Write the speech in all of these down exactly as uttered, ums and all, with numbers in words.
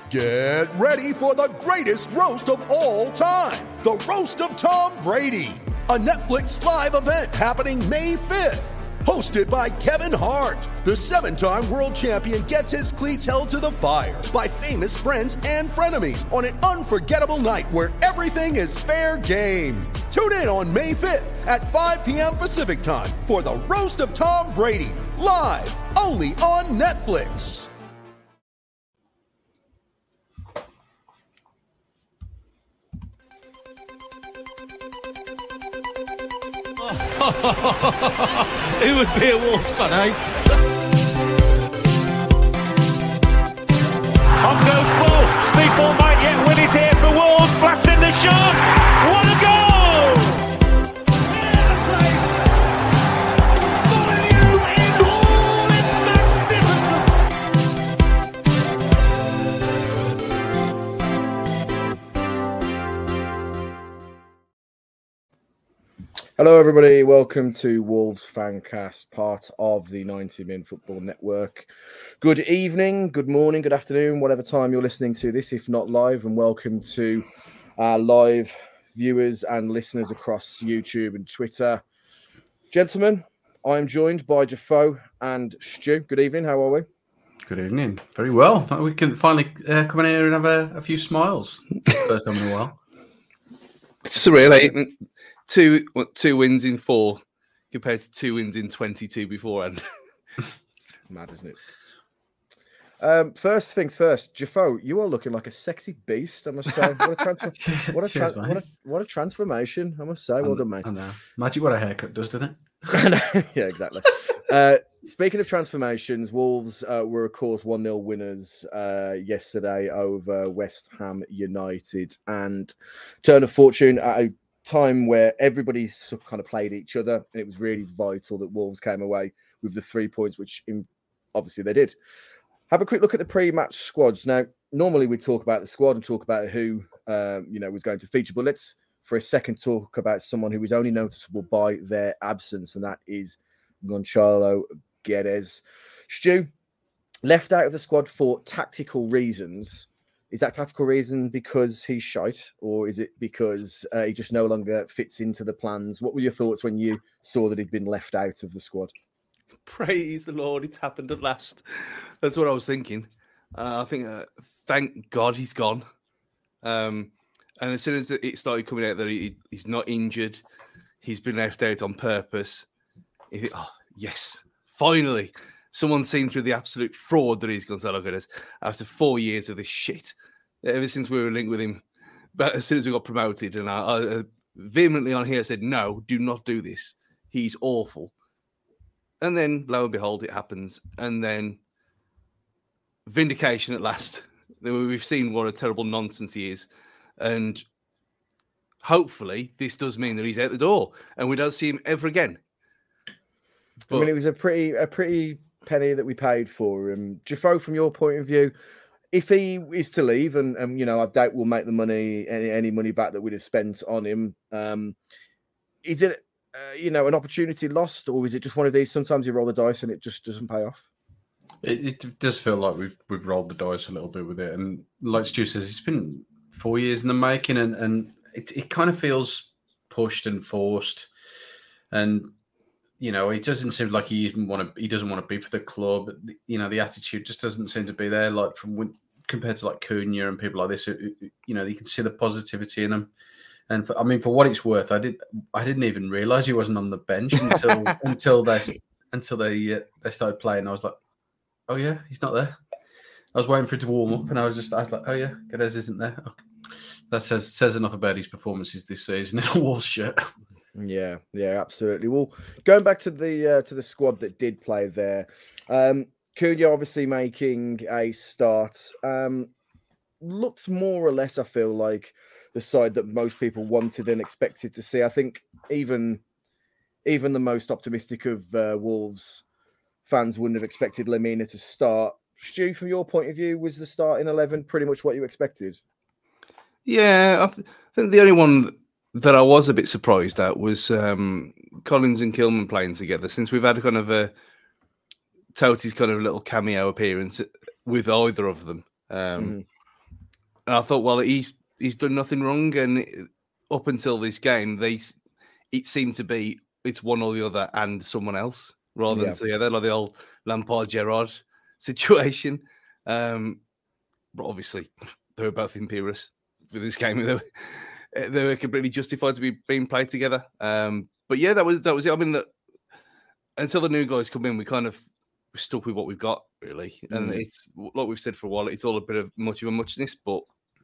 Get ready for the greatest roast of all time, the Roast of Tom Brady, a Netflix live event happening May fifth. Hosted by Kevin Hart, the seven-time world champion gets his cleats held to the fire by famous friends and frenemies on an unforgettable night where everything is fair game. Tune in on May fifth at five p.m. Pacific time for the Roast of Tom Brady, live only on Netflix. Who would be a Wolves fan, eh? On goes ball. People might yet win it here for Wolves. Flash in the shot. What a goal! Hello, everybody. Welcome to Wolves Fancast, part of the ninety min Football Network. Good evening, good morning, good afternoon, whatever time you're listening to this, if not live, and welcome to our live viewers and listeners across YouTube and Twitter. Gentlemen, I'm joined by Jafo and Stu. Good evening. How are we? Good evening. Very well. We can finally uh, come in here and have a, a few smiles. First time in a while. It's surreal, eh? Two what, two wins in four compared to two wins in twenty-two beforehand. Mad, isn't it? Um, first things first, Jafo, you are looking like a sexy beast, I must say. What a, transfer- what a, tra- Cheers, what a, what a transformation, I must say. Well done, mate. I know. Magic what a haircut does, doesn't it? Yeah, exactly. uh, speaking of transformations, Wolves uh, were, of course, one nil winners uh, yesterday over West Ham United, and turn of fortune at a time where everybody sort of kind of played each other, and it was really vital that Wolves came away with the three points, which in, obviously they did. Have a quick look at the pre-match squads. Now, normally we talk about the squad and talk about who um, you know was going to feature, but let's for a second talk about someone who was only noticeable by their absence, and that is Gonçalo Guedes. Stu, left out of the squad for tactical reasons. Is that tactical reason because he's shite, or is it because uh, he just no longer fits into the plans? What were your thoughts when you saw that he'd been left out of the squad? Praise the Lord, it's happened at last. That's what I was thinking. Uh, I think, uh, thank God he's gone. Um, and as soon as it started coming out that he, he's not injured, he's been left out on purpose. You think, oh, yes, finally. Someone's seen through the absolute fraud that is Gonçalo Guedes after four years of this shit. Ever since we were linked with him, but as soon as we got promoted, and I, I uh, vehemently on here said, no, do not do this. He's awful. And then, lo and behold, it happens. And then, vindication at last. We've seen what a terrible nonsense he is. And hopefully, this does mean that he's out the door and we don't see him ever again. But, I mean, it was a pretty, a pretty penny that we paid for him. Jafo, from your point of view, if he is to leave, and, and you know, I doubt we'll make the money, any, any money back that we'd have spent on him, um, is it, uh, you know, an opportunity lost, or is it just one of these? Sometimes you roll the dice and it just doesn't pay off. It, it does feel like we've we've rolled the dice a little bit with it, and like Stu says, it's been four years in the making, and and it it kind of feels pushed and forced, and. You know, it doesn't seem like he even want to. He doesn't want to be for the club. You know, the attitude just doesn't seem to be there. Like from when, compared to like Cunha and people like this, who, you know, you can see the positivity in them. And for, I mean, for what it's worth, I did. I didn't even realize he wasn't on the bench until until they until they uh, they started playing. I was like, oh yeah, he's not there. I was waiting for him to warm up, and I was just, I was like, oh yeah, Guedes isn't there. Okay. That says says enough about his performances this season in a Wolves shirt. Yeah, yeah, absolutely. Well, going back to the uh, to the squad that did play there, um, Cunha obviously making a start. Um, looks more or less, I feel like, the side that most people wanted and expected to see. I think even even the most optimistic of uh, Wolves fans wouldn't have expected Lemina to start. Stu, from your point of view, was the starting eleven pretty much what you expected? Yeah, I, th- I think the only one that I was a bit surprised at was um, Collins and Kilman playing together, since we've had kind of a Toti's kind of little cameo appearance with either of them. Um, mm-hmm. And I thought, well, he's he's done nothing wrong, and up until this game, they it seemed to be it's one or the other and someone else rather than Yeah. together, like the old Lampard Gerrard situation. Um, but obviously, they were both imperious for this game. They were, they were completely justified to be being played together. Um, but yeah, that was that was it. I mean, that, until the new guys come in, we kind of stuck with what we've got, really. And Mm. it's like we've said for a while, it's all a bit of much of a muchness, but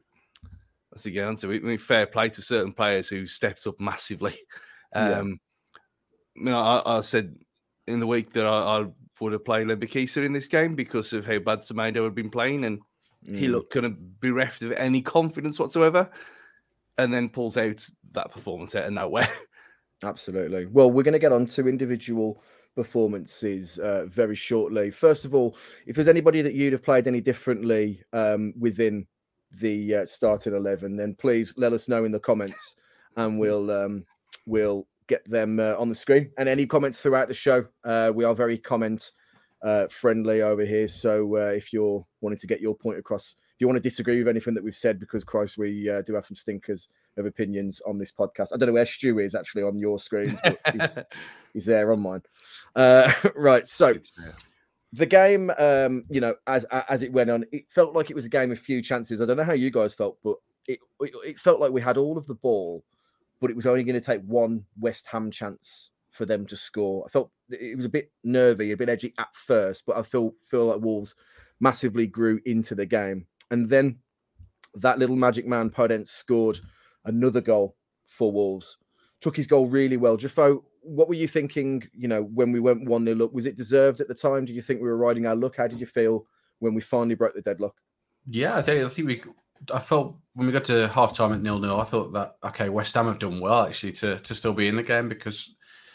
let's get on to it. I mean, fair play to certain players who stepped up massively. Um, yeah. You know, I, I said in the week that I, I would have played Lembikisa in this game because of how bad Semedo had been playing, and mm. he looked kind of bereft of any confidence whatsoever, and then pulls out that performance out of nowhere. Absolutely. Well, we're going to get on to individual performances uh, very shortly. First of all, if there's anybody that you'd have played any differently um, within the uh, starting eleven, then please let us know in the comments, and we'll um, we'll get them uh, on the screen. And any comments throughout the show, uh, we are very comment uh, friendly over here. So uh, if you're wanting to get your point across, if you want to disagree with anything that we've said, because Christ, we uh, do have some stinkers of opinions on this podcast. I don't know where Stu is actually on your screens, but he's, he's there on mine. Uh, right, so the game, um, you know, as as it went on, it felt like it was a game of few chances. I don't know how you guys felt, but it it, it felt like we had all of the ball, but it was only going to take one West Ham chance for them to score. I felt it was a bit nervy, a bit edgy at first, but I feel feel like Wolves massively grew into the game. And then that little magic man, Podence, scored another goal for Wolves. Took his goal really well. Jafo, what were you thinking, you know, when we went one nil up? Was it deserved at the time? Did you think we were riding our luck? How did you feel when we finally broke the deadlock? Yeah, I think, I think we... I felt when we got to half-time at nil nil, I thought that, okay, West Ham have done well, actually, to, to still be in the game, because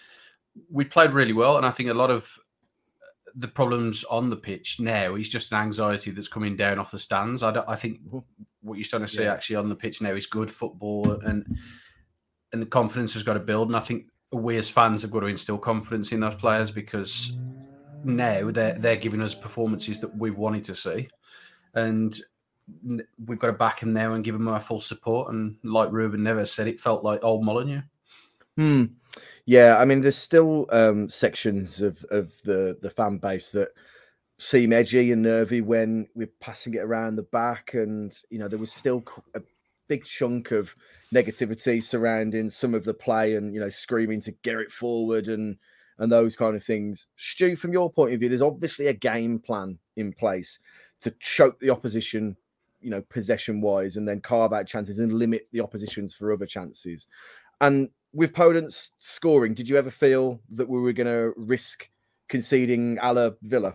we played really well, and I think a lot of the problems on the pitch now is just an anxiety that's coming down off the stands. I, don't, I think what you're starting to see yeah. actually on the pitch now is good football, and and the confidence has got to build, and I think we as fans have got to instill confidence in those players, because now they're, they're giving us performances that we've wanted to see, and we've got to back him now and give him our full support. And like Ruben Neves said, it felt like old Molineux. Hmm. Yeah, I mean, there's still um, sections of, of the, the fan base that seem edgy and nervy when we're passing it around the back. And, you know, there was still a big chunk of negativity surrounding some of the play and, you know, screaming to get it forward and, and those kind of things. Stu, from your point of view, there's obviously a game plan in place to choke the opposition, you know, possession-wise, and then carve out chances and limit the oppositions for other chances. And with Podence scoring, did you ever feel that we were going to risk conceding a la Villa?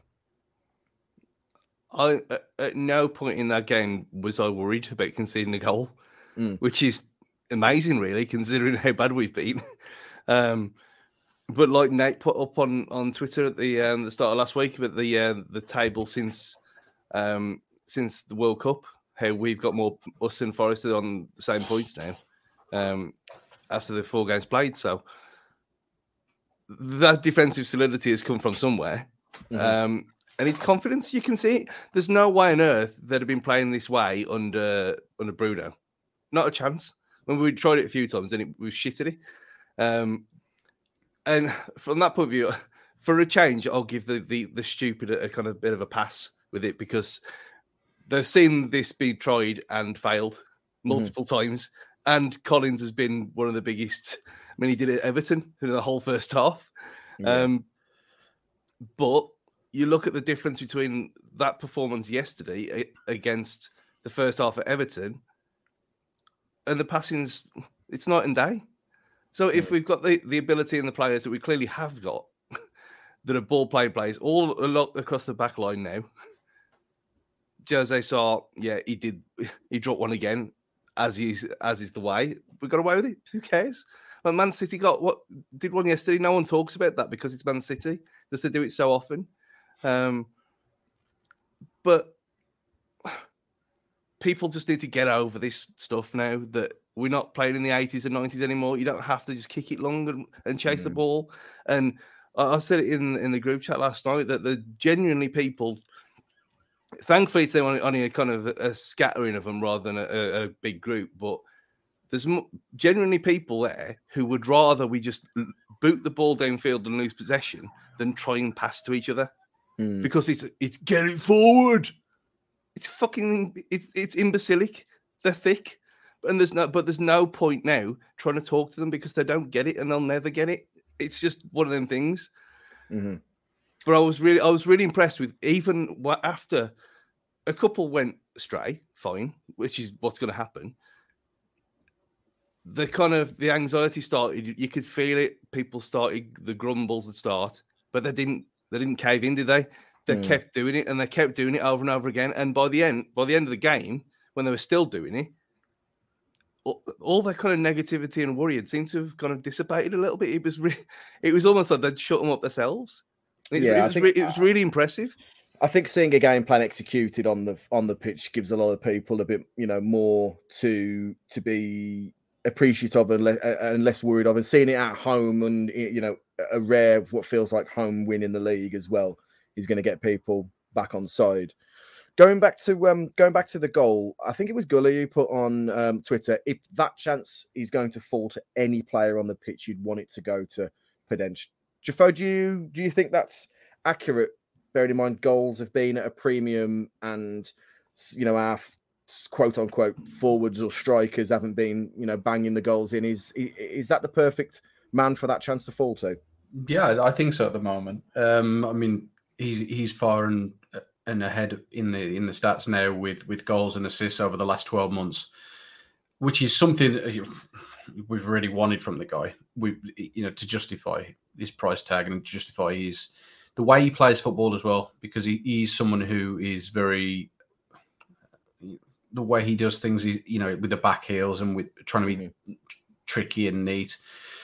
I at no point in that game was I worried about conceding a goal, mm. which is amazing, really, considering how bad we've been. Um, but like Nate put up on, on Twitter at the um, the start of last week about the uh, the table since um, since the World Cup, how we've got more us and Forest on the same points now. Um, after the four games played. So that defensive solidity has come from somewhere. Mm-hmm. Um, and it's confidence. You can see there's no way on earth they'd have been playing this way under under Bruno. Not a chance. When we tried it a few times and it, we shit at it. Um, and from that point of view, for a change, I'll give the, the, the stupid a, a kind of bit of a pass with it, because they've seen this be tried and failed multiple mm-hmm. times. And Collins has been one of the biggest. I mean, he did it at Everton through the whole first half. Yeah. Um, but you look at the difference between that performance yesterday against the first half at Everton, and the passing's, it's night and day. So if we've got the, the ability and the players that we clearly have got, that are ball playing players all a lot across the back line now. Jose saw, yeah, he did. He dropped one again. As is as is the way, we got away with it. Who cares? Like Man City got what did one yesterday. No one talks about that because it's Man City, just to do it so often. Um, but people just need to get over this stuff now. That we're not playing in the eighties and nineties anymore. You don't have to just kick it long and, and chase mm-hmm. the ball. And I, I said it in in the group chat last night that the genuinely people thankfully it's only, only a kind of a scattering of them rather than a, a, a big group. But there's genuinely people there who would rather we just boot the ball downfield and lose possession than try and pass to each other Mm. because it's it's get it forward. It's fucking it's it's imbecilic. They're thick, and there's no but there's no point now trying to talk to them because they don't get it and they'll never get it. It's just one of them things. Mm-hmm. But I was really I was really impressed with even what after a couple went astray, fine, which is what's going to happen. The kind of the anxiety started. You could feel it. People started the grumbles would start, but they didn't. They didn't cave in, did they? They mm. kept doing it, and they kept doing it over and over again. And by the end, by the end of the game, when they were still doing it, all, all that kind of negativity and worry had seemed to have kind of dissipated a little bit. It was, re- it was almost like they'd shut them up themselves. It, yeah, it I was, think, re- it was really impressive. I think seeing a game plan executed on the on the pitch gives a lot of people a bit, you know, more to to be appreciative and, le- and less worried of, and seeing it at home and, you know, a rare what feels like home win in the league as well is going to get people back on side. Going back to um going back to the goal, I think it was Gully who put on um, Twitter, if that chance is going to fall to any player on the pitch, you'd want it to go to Podence. Jafo, do you do you think that's accurate? Bearing in mind goals have been at a premium, and you know our quote unquote forwards or strikers haven't been, you know, banging the goals in. Is is that the perfect man for that chance to fall to? Yeah, I think so at the moment. Um, I mean, he's he's far and and ahead in the in the stats now with with goals and assists over the last twelve months, which is something that we've really wanted from the guy. We, you know, to justify his price tag and to justify his the way he plays football as well, because he, he's someone who is very. The way he does things, you know, with the back heels and with trying to be mm-hmm. tricky and neat.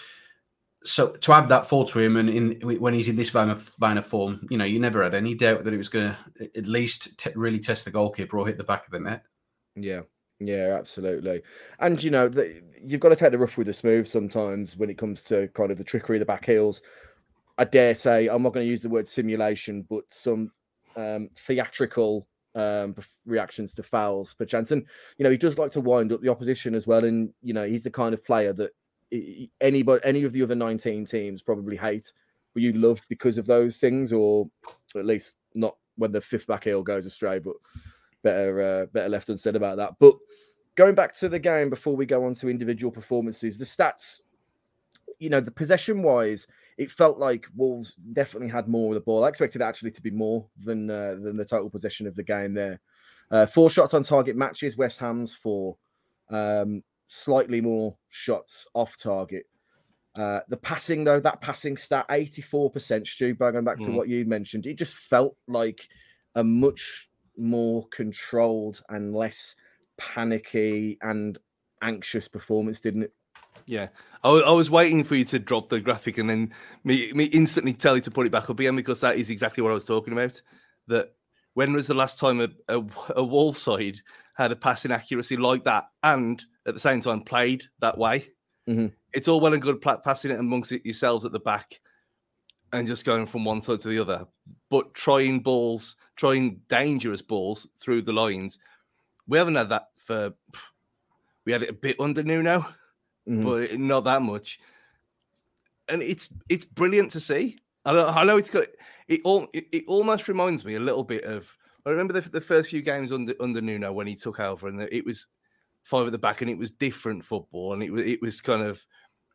So to have that fall to him, and in when he's in this vein of, vein of form, you know, you never had any doubt that it was going to at least t- really test the goalkeeper or hit the back of the net. Yeah, yeah, absolutely. And you know, the, you've got to take the rough with the smooth sometimes when it comes to kind of the trickery, the back heels. I dare say, I'm not going to use the word simulation, but some um, theatrical. Um, reactions to fouls per chance, and you know he does like to wind up the opposition as well. And you know he's the kind of player that anybody, any of the other nineteen teams probably hate, but you love because of those things, or at least not when the fifth back heel goes astray. But better, uh, better left unsaid about that. But going back to the game before we go on to individual performances, the stats, you know, the possession wise, it felt like Wolves definitely had more of the ball. I expected it actually to be more than uh, than the total possession of the game there. Uh, four shots on target matches, West Ham's four. Um, slightly more shots off target. Uh, the passing, though, that passing stat, eighty-four percent, Stu, going back to mm. what you mentioned, it just felt like a much more controlled and less panicky and anxious performance, didn't it? Yeah, I, I was waiting for you to drop the graphic and then me, me instantly tell you to put it back up again, because that is exactly what I was talking about. That when was the last time a, a, a Wolves side had a passing accuracy like that and at the same time played that way? Mm-hmm. It's all well and good passing it amongst it yourselves at the back and just going from one side to the other, but trying balls, trying dangerous balls through the lines. We haven't had that for. We had it a bit under Nuno. Mm-hmm. But not that much, and it's it's brilliant to see. I know, I know it's got it. All it, it almost reminds me a little bit of. I remember the, the first few games under under Nuno when he took over, and the, it was five at the back, and it was different football, and it was it was kind of.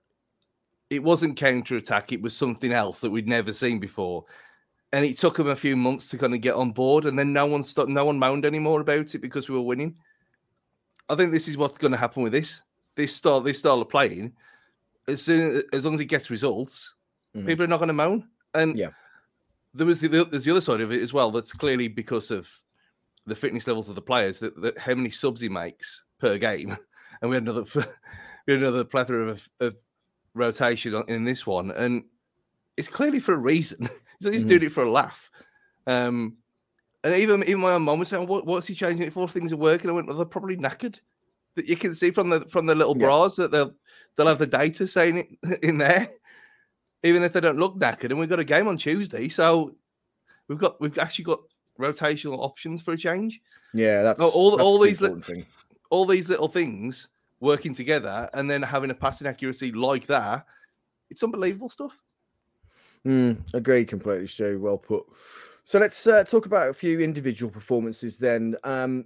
It wasn't counter attack; it was something else that we'd never seen before, and it took him a few months to kind of get on board, and then no one stopped, no one moaned anymore about it because we were winning. I think this is what's going to happen with this. This style, this style of playing, as soon as long as it gets results, mm-hmm. people are not going to moan. And yeah, there was the, there's the other side of it as well. That's clearly because of the fitness levels of the players. That, that how many subs he makes per game, and we had another we had another plethora of, of rotation in this one, and it's clearly for a reason. He's mm-hmm. doing it for a laugh. Um, and even even my own mum was saying, "What, what's he changing it for? Things are working." I went, "Well, they're probably knackered." That you can see from the from the little bras yeah. that they'll they'll have the data saying it in there, even if they don't look knackered. And we've got a game on Tuesday, so we've got we've actually got rotational options for a change. Yeah, that's oh, all that's all the these li- thing. all these little things working together, and then having a passing accuracy like that. It's unbelievable stuff. Mm, agreed completely, Stu. Well put. So let's uh, talk about a few individual performances then. Um,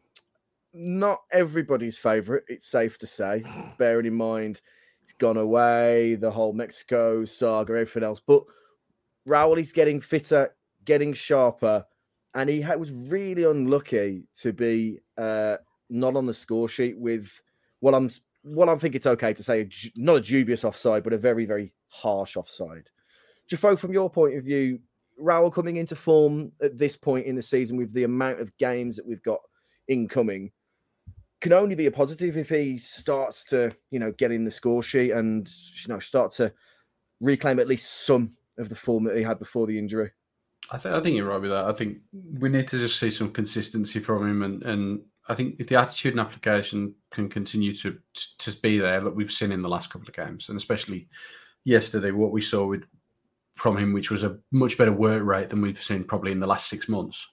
not everybody's favourite, it's safe to say, bearing in mind he's gone away, the whole Mexico saga, everything else. But Raul is getting fitter, getting sharper, and he was really unlucky to be uh, not on the score sheet with what I'm what I think it's okay to say, not a dubious offside, but a very, very harsh offside. Jafo, from your point of view, Raul coming into form at this point in the season with the amount of games that we've got incoming can only be a positive if he starts to, you know, get in the score sheet and, you know, start to reclaim at least some of the form that he had before the injury. I think I think you're right with that. I think we need to just see some consistency from him, and, and I think if the attitude and application can continue to to be there, that we've seen in the last couple of games, and especially yesterday, what we saw with from him, which was a much better work rate than we've seen probably in the last six months.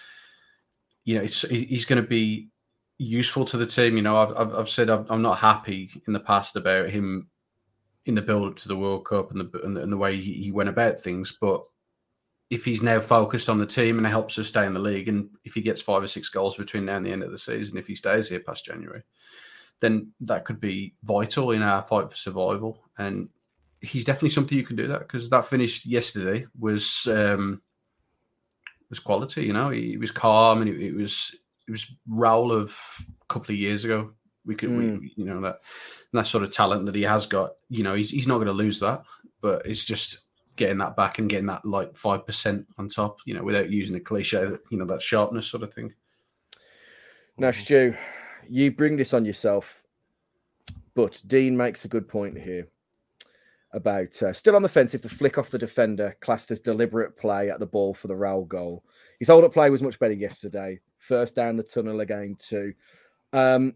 You know, it's, he's going to be useful to the team. You know, I've I've, I've said I'm, I'm not happy in the past about him in the build up to the World Cup and the and the, and the way he, he went about things, but if he's now focused on the team and it helps us stay in the league, and if he gets five or six goals between now and the end of the season, if he stays here past January, then that could be vital in our fight for survival. And he's definitely something you can do that, because that finish yesterday was um, was quality. You know, he, he was calm, and it, it was it was Raul of a couple of years ago. We could, mm. we, you know, that that sort of talent that he has got. You know, he's he's not going to lose that, but it's just getting that back and getting that like five percent on top, you know, without using a cliche, you know, that sharpness sort of thing. Now, Stu, you bring this on yourself, but Dean makes a good point here about uh, still on the fence if the flick off the defender classed as deliberate play at the ball for the Raul goal. His hold-up play was much better yesterday. First down the tunnel again too. Um,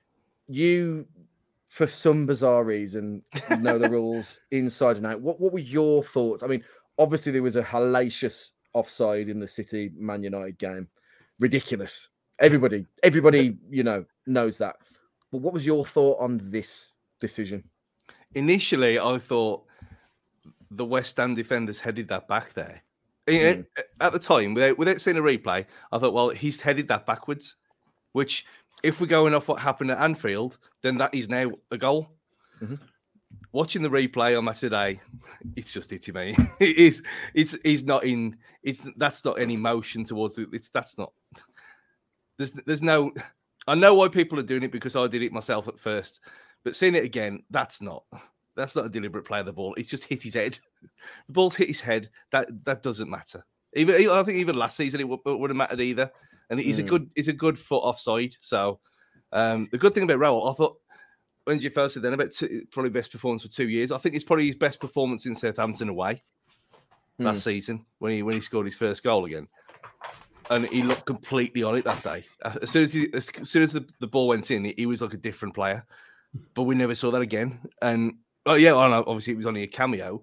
you... for some bizarre reason, know the rules inside and out. What what were your thoughts? I mean, obviously there was a hellacious offside in the City Man United game. Ridiculous. Everybody, everybody, you know, knows that. But what was your thought on this decision? Initially, I thought the West Ham defenders headed that back there. Mm. At the time, without, without seeing a replay, I thought, well, he's headed that backwards, which... if we're going off what happened at Anfield, then that is now a goal. Mm-hmm. Watching the replay on match today, it's just itty me. It is. It's. He's not in. It's. That's not any motion towards it. It's. That's not. There's. There's no. I know why people are doing it, because I did it myself at first, but seeing it again, that's not. That's not a deliberate play of the ball. It's just hit his head. The ball's hit his head. That. That doesn't matter. Even. I think even last season it wouldn't have mattered either. And he's mm. a good, he's a good foot offside. So um, the good thing about Raul, I thought when you first said then about two, probably best performance for two years. I think it's probably his best performance in Southampton away mm. last season when he when he scored his first goal again, and he looked completely on it that day. As soon as he, as soon as the, the ball went in, he, he was like a different player. But we never saw that again. And oh yeah, I know, obviously it was only a cameo.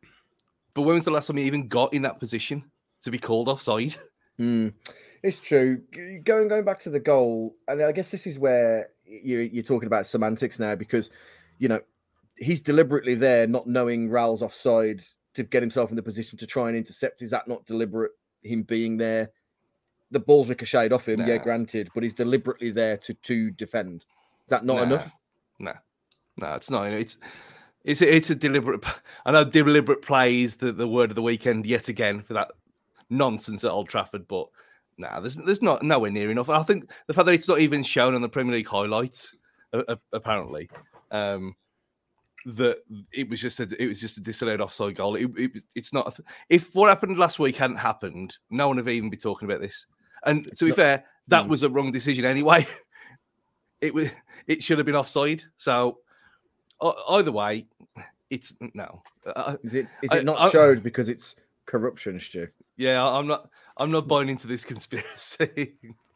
But when was the last time he even got in that position to be called offside? Mm. It's true. Going going back to the goal, and I guess this is where you're, you're talking about semantics now, because, you know, he's deliberately there not knowing Raul's offside to get himself in the position to try and intercept. Is that not deliberate, him being there? The ball's ricocheted off him, nah. yeah, granted, but he's deliberately there to, to defend. Is that not nah. enough? No, no, it's not. It's it's a, it's a deliberate... I know deliberate play is the, the word of the weekend yet again for that nonsense at Old Trafford, but... No, nah, there's there's not nowhere near enough. I think the fact that it's not even shown on the Premier League highlights, uh, apparently, um, that it was just a it was just a disallowed offside goal. It, it it's not. If what happened last week hadn't happened, no one would even be talking about this. And it's to be not, fair, that mm. was a wrong decision anyway. It was it should have been offside. So uh, either way, it's no. Uh, is it is it not I, showed I, because it's corruption, Stu? Yeah, I'm not. I'm not buying into this conspiracy.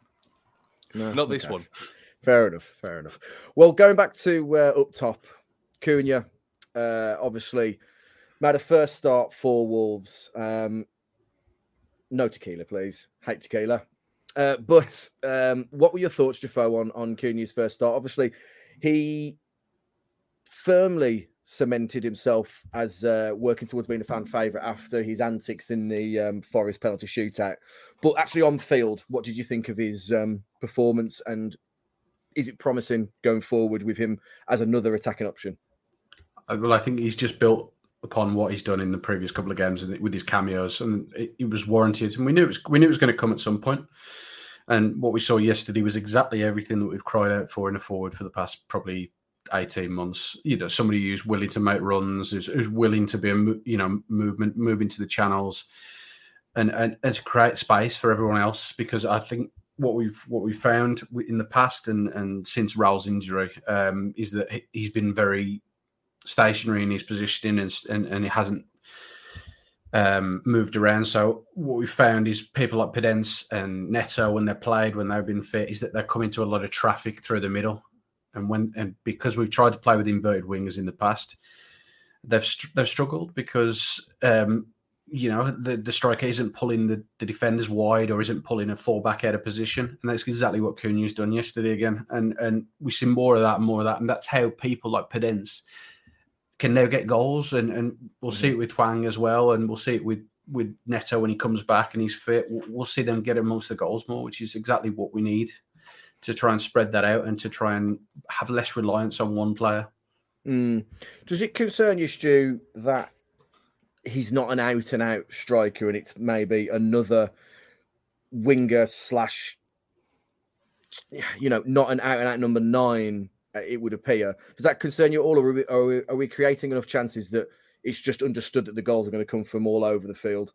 No, not this okay. one. Fair enough. Fair enough. Well, going back to uh, up top, Cunha, uh, obviously made a first start for Wolves. Um, no tequila, please. hate tequila. Uh, but um, what were your thoughts, Jafo, on, on Cunha's first start? Obviously, he firmly cemented himself as uh, working towards being a fan favourite after his antics in the um, Forest penalty shootout. But actually on the field, what did you think of his um, performance, and is it promising going forward with him as another attacking option? Well, I think he's just built upon what he's done in the previous couple of games with his cameos, and it, it was warranted. And we knew it was we knew it was going to come at some point. And what we saw yesterday was exactly everything that we've cried out for in a forward for the past probably eighteen months. You know, somebody who's willing to make runs, who's, who's willing to be a you know movement, move into the channels, and, and and to create space for everyone else. Because I think what we've what we found in the past and and since Raul's injury um, is that he's been very stationary in his positioning and and, and it hasn't um, moved around. So what we found is people like Podence and Neto, when they're played, when they've been fit, is that they're coming to a lot of traffic through the middle. And when and because we've tried to play with inverted wingers in the past, they've they've struggled because um, you know the, the striker isn't pulling the, the defenders wide or isn't pulling a fullback out of position, and that's exactly what Cunha's done yesterday again. And and we see more of that and more of that, and that's how people like Podence can now get goals, and, and we'll mm-hmm. see it with Hwang as well, and we'll see it with, with Neto when he comes back and he's fit. We'll, we'll see them get amongst the goals more, which is exactly what we need to try and spread that out and to try and have less reliance on one player. Mm. Does it concern you, Stu, that he's not an out-and-out striker and it's maybe another winger slash, you know, not an out-and-out number nine, it would appear? Does that concern you at all, or are we, are we, are we creating enough chances that it's just understood that the goals are going to come from all over the field?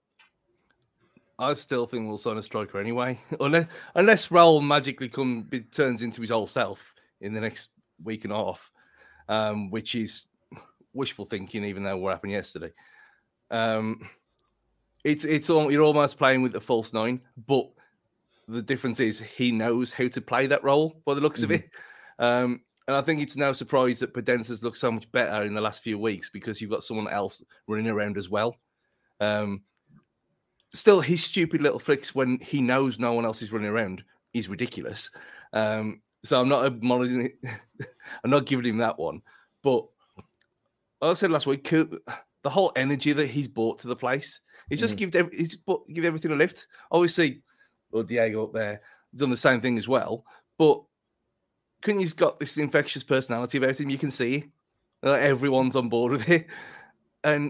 I still think we'll sign a striker anyway, unless unless Raul magically come turns into his old self in the next week and a half, um, which is wishful thinking, even though what happened yesterday. Um, it's it's all, you're almost playing with the false nine, but the difference is he knows how to play that role by the looks mm-hmm. of it. Um, And I think it's no surprise that Podence has looked so much better in the last few weeks because you've got someone else running around as well. Um, still, his stupid little flicks when he knows no one else is running around is ridiculous. Um, so I'm not acknowledging it. I'm not giving him that one. But like I said last week, the whole energy that he's brought to the place, he's just mm-hmm. give he's give everything a lift. Obviously, well, Diego up there done the same thing as well, but Cunha's got this infectious personality about him. You can see uh, everyone's on board with it. And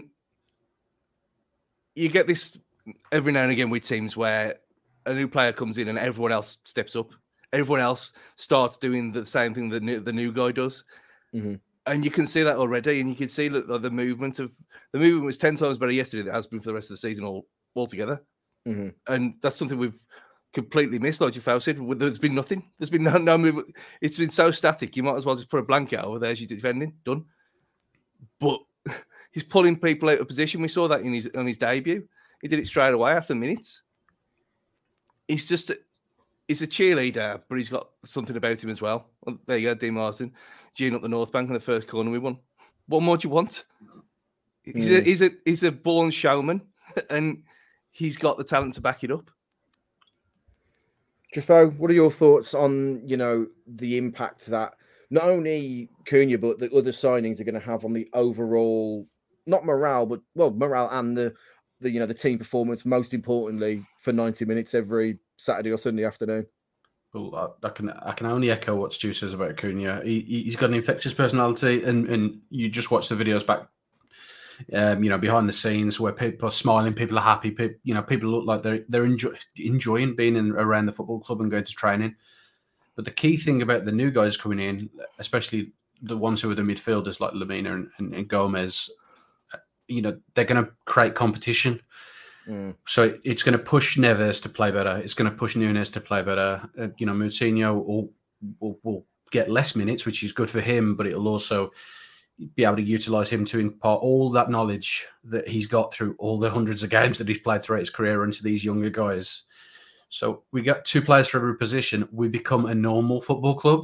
you get this every now and again with teams where a new player comes in and everyone else steps up. Everyone else starts doing the same thing the new, the new guy does. Mm-hmm. And you can see that already. And you can see that the movement of the movement was ten times better yesterday than it has been for the rest of the season all altogether. Mm-hmm. And that's something we've completely missed, like Jafau said. There's been nothing. There's been no, no movement. It's been so static. You might as well just put a blanket over there as you're defending. Done. But he's pulling people out of position. We saw that in his on his debut. He did it straight away after minutes. He's just a, he's a cheerleader, but he's got something about him as well. Well, there you go, Dean Marsden, Gene up the North Bank in the first corner we won. What more do you want? He's, mm. a, he's a he's a born showman, and he's got the talent to back it up. Jafo, what are your thoughts on, you know, the impact that not only Cunha but the other signings are going to have on the overall, not morale, but well, morale and the, the you know, the team performance, most importantly, for ninety minutes every Saturday or Sunday afternoon? Well, I, I can I can only echo what Stu says about Cunha. He, he's got an infectious personality, and, and you just watch the videos back. Um, you know, behind the scenes where people are smiling, people are happy. People, you know, people look like they're they're enjoy, enjoying being in, around the football club and going to training. But the key thing about the new guys coming in, especially the ones who are the midfielders like Lamina and, and, and Gomez, you know, they're going to create competition. Mm. So it's going to push Neves to play better. It's going to push Nunes to play better. Uh, you know, Moutinho will, will will get less minutes, which is good for him, but it'll also be able to utilise him to impart all that knowledge that he's got through all the hundreds of games that he's played throughout his career into these younger guys. So we got two players for every position. We become a normal football club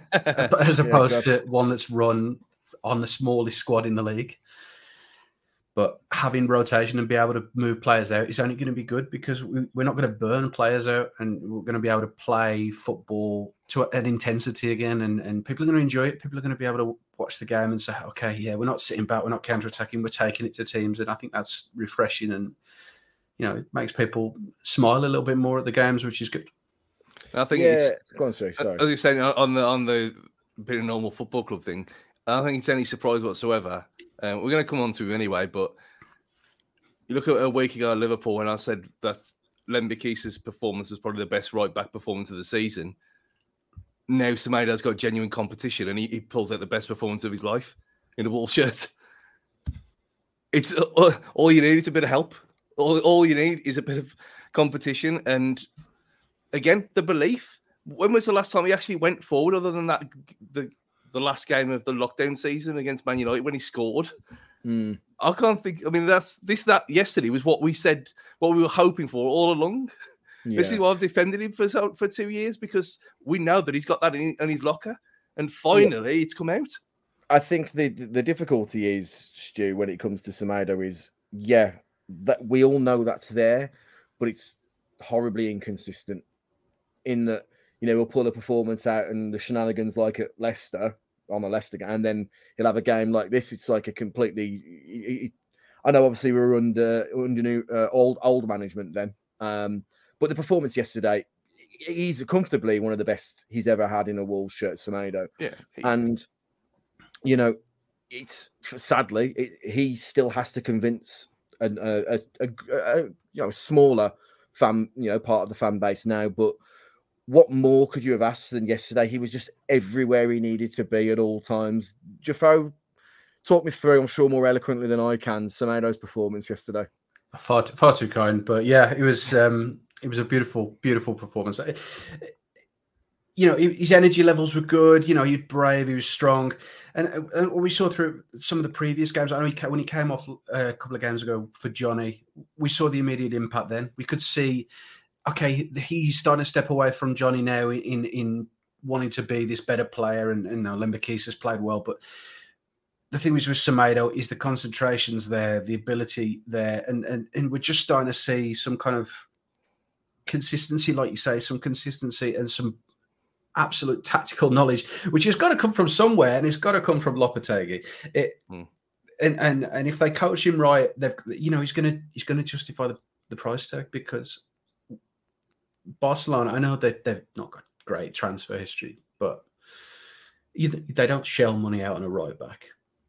as opposed yeah, to one that's run on the smallest squad in the league. But having rotation and be able to move players out is only going to be good because we, we're not going to burn players out, and we're going to be able to play football to an intensity again, and, and people are going to enjoy it. People are going to be able to watch the game and say, okay, yeah, we're not sitting back, we're not counter-attacking, we're taking it to teams, and I think that's refreshing, and you know, it makes people smile a little bit more at the games, which is good. I think yeah, it's go on, sorry, sorry. As you're saying on the on the being a normal football club thing, I don't think it's any surprise whatsoever. Um, we're going to come on to it anyway, but you look at a week ago at Liverpool when I said that Lembekisa's performance was probably the best right-back performance of the season. Now Semedo's got genuine competition and he, he pulls out the best performance of his life in a Wolves shirt. It's uh, all you need is a bit of help. All, all you need is a bit of competition. And again, the belief. When was the last time he actually went forward other than that the the last game of the lockdown season against Man United when he scored? Mm. I can't think. I mean, that's this that yesterday was what we said, what we were hoping for all along. Yeah. This is why I've defended him for for two years because we know that he's got that in, in his locker, and finally yeah. it's come out. I think the the difficulty is, Stu, when it comes to Semedo is yeah that we all know that's there, but it's horribly inconsistent. In that, you know, we'll pull a performance out and the shenanigans like at Leicester. On the Leicester game, and then he'll have a game like this. It's like a completely. He, he, I know, obviously, we were under under new uh, old old management then, um, but the performance yesterday, he's comfortably one of the best he's ever had in a Wolves shirt, Semedo. Yeah, and you know, it's sadly it, he still has to convince a, a, a, a, a you know smaller fan, you know, part of the fan base now, but. What more could you have asked than yesterday? He was just everywhere he needed to be at all times. Jafo, talk me through, I'm sure more eloquently than I can, Semedo's performance yesterday. Far too, far too kind, but yeah, it was um, it was a beautiful, beautiful performance. You know, his energy levels were good. You know, he was brave, he was strong, and, and we saw through some of the previous games. I know he, when he came off a couple of games ago for Johnny, we saw the immediate impact. Then we could see. Okay, he's starting to step away from Johnny now in in wanting to be this better player, and, and you know, Lembekisa's played well. But the thing is with Semedo is the concentration's there, the ability there, and, and and we're just starting to see some kind of consistency, like you say, some consistency and some absolute tactical knowledge, which has got to come from somewhere, and it's got to come from Lopetegui. It, mm. and and and if they coach him right, they've you know he's gonna he's gonna justify the, the price tag because. Barcelona, I know that they've not got great transfer history, but they don't shell money out on a right back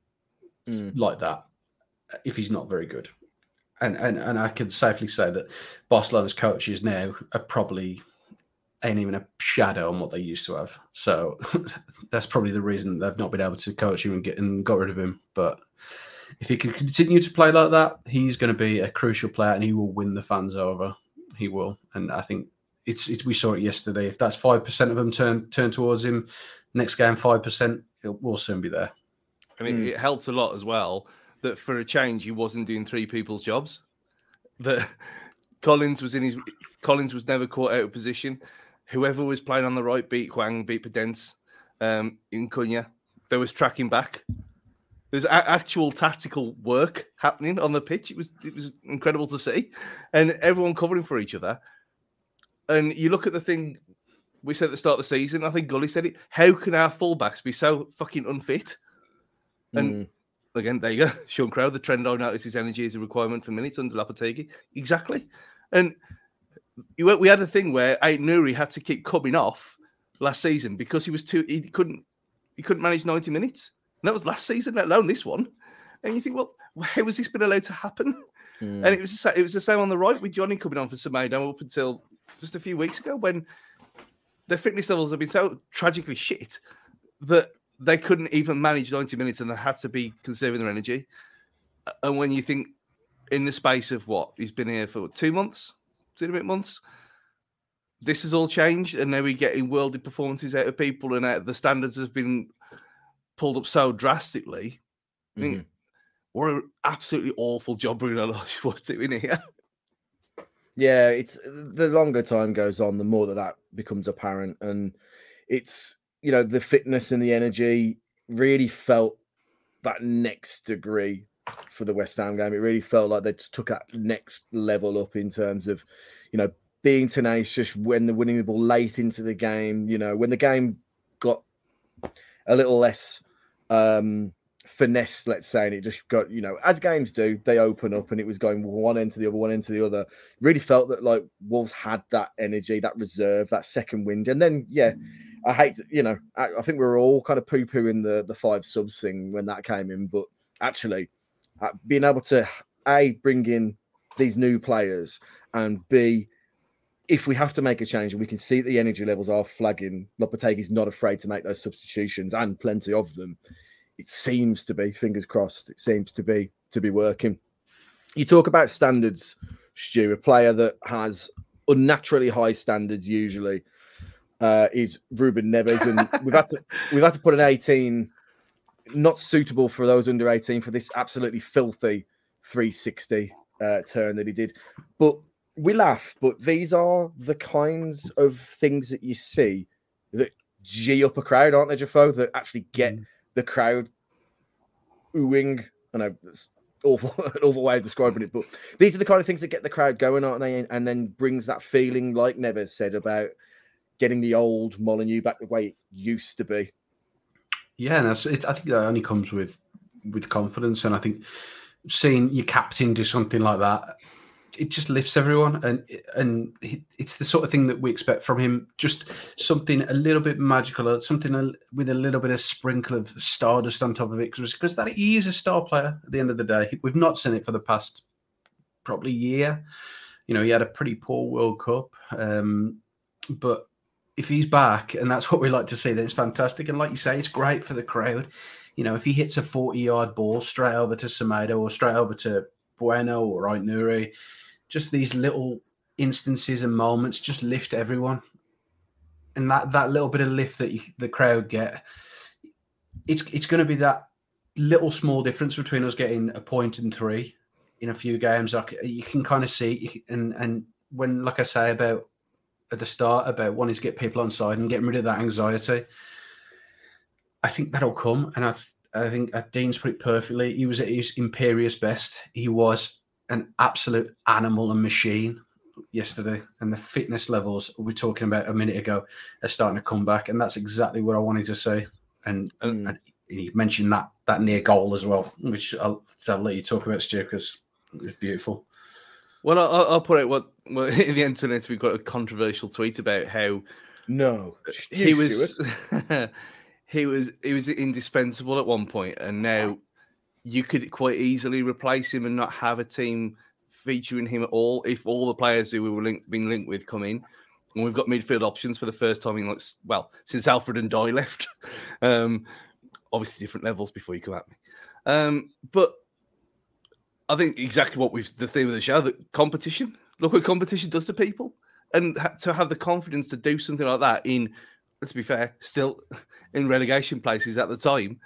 mm. like that if he's not very good. And and and I can safely say that Barcelona's coaches now are probably ain't even a shadow on what they used to have. So that's probably the reason they've not been able to coach him and get and got rid of him. But if he can continue to play like that, he's going to be a crucial player and he will win the fans over. He will, and I think. It's, it's we saw it yesterday. If that's five percent of them turn turn towards him, next game five percent, we'll soon be there. And it, mm. it helped a lot as well that for a change he wasn't doing three people's jobs. That Collins was in his Collins was never caught out of position. Whoever was playing on the right beat Hwang, beat Podence, um, in Cunha. There was tracking back. There's a- actual tactical work happening on the pitch. It was it was incredible to see, and everyone covering for each other. And you look at the thing we said at the start of the season, I think Gully said it, how can our fullbacks be so fucking unfit? And mm. again, there you go. Sean Crow, the trend I noticed his energy is a requirement for minutes under Lopetegui. Exactly. And you, we had a thing where Aït-Nouri had to keep coming off last season because he was too, he couldn't, he couldn't manage ninety minutes. And that was last season, let alone this one. And you think, well, how has this been allowed to happen? Mm. And it was, it was the same on the right with Johnny coming on for Semedo up until just a few weeks ago when their fitness levels have been so tragically shit that they couldn't even manage ninety minutes and they had to be conserving their energy. And when you think in the space of what, he's been here for two months, two and a bit months, this has all changed and now we're getting worldly performances out of people and out, the standards have been pulled up so drastically. Mm-hmm. I mean, what an absolutely awful job Bruno Lage was doing here. Yeah, it's the longer time goes on, the more that that becomes apparent, and it's you know the fitness and the energy really felt that next degree for the West Ham game. It really felt like they just took that next level up in terms of, you know, being tenacious when they're winning the ball late into the game. You know, when the game got a little less um, finesse, let's say, and it just got, you know, as games do, they open up and it was going one end to the other, one end to the other. Really felt that like Wolves had that energy, that reserve, that second wind. And then, yeah, I hate, you know, I, I think we were all kind of poo-pooing the, the five subs thing when that came in, but actually uh, being able to, A, bring in these new players, and B, if we have to make a change and we can see that the energy levels are flagging, Lopetegui's not afraid to make those substitutions, and plenty of them. It seems to be, fingers crossed, it seems to be to be working. You talk about standards, Stu, a player that has unnaturally high standards usually uh, is Ruben Neves, and we've had to we've had to put an eighteen, not suitable for those under eighteen, for this absolutely filthy three sixty uh, turn that he did. But we laugh, but these are the kinds of things that you see that G up a crowd, aren't they, Jafo? That actually get mm. the crowd oohing. I know it's awful, an awful way of describing it, but these are the kind of things that get the crowd going, aren't they? And then brings that feeling, like Neves said, about getting the old Molineux back the way it used to be. Yeah, and it's, it's, I think that only comes with with confidence, and I think seeing your captain do something like that, it just lifts everyone, and and it's the sort of thing that we expect from him. Just something a little bit magical, something with a little bit of sprinkle of stardust on top of it, because that he is a star player at the end of the day. We've not seen it for the past probably year. You know, he had a pretty poor World Cup, um, but if he's back, and that's what we like to see, then it's fantastic. And like you say, it's great for the crowd. You know, if he hits a forty-yard ball straight over to Semedo or straight over to Bueno or Aït-Nouri, just these little instances and moments just lift everyone. And that that little bit of lift that you, the crowd get, it's it's going to be that little small difference between us getting a point and three in a few games. Like, you can kind of see, and and when, like I say about at the start, about wanting to get people on side and getting rid of that anxiety, I think that'll come. And I I think Dean's put it perfectly. He was at his imperious best. He was an absolute animal and machine yesterday, and the fitness levels we were talking about a minute ago are starting to come back, and that's exactly what I wanted to say. And, mm. and he mentioned that that near goal as well, which I'll, I'll let you talk about, Stu, because it was beautiful. Well, I'll, I'll put out what well, in the internet we've got a controversial tweet about how no he was he was he was indispensable at one point, and now you could quite easily replace him and not have a team featuring him at all if all the players who we were linked, been linked with come in. And we've got midfield options for the first time in, like, well, since Alfred and Dye left. um, obviously, different levels before you come at me. Um, but I think exactly what we've the theme of the show, that competition. Look what competition does to people. And ha- to have the confidence to do something like that in, let's be fair, still in relegation places at the time.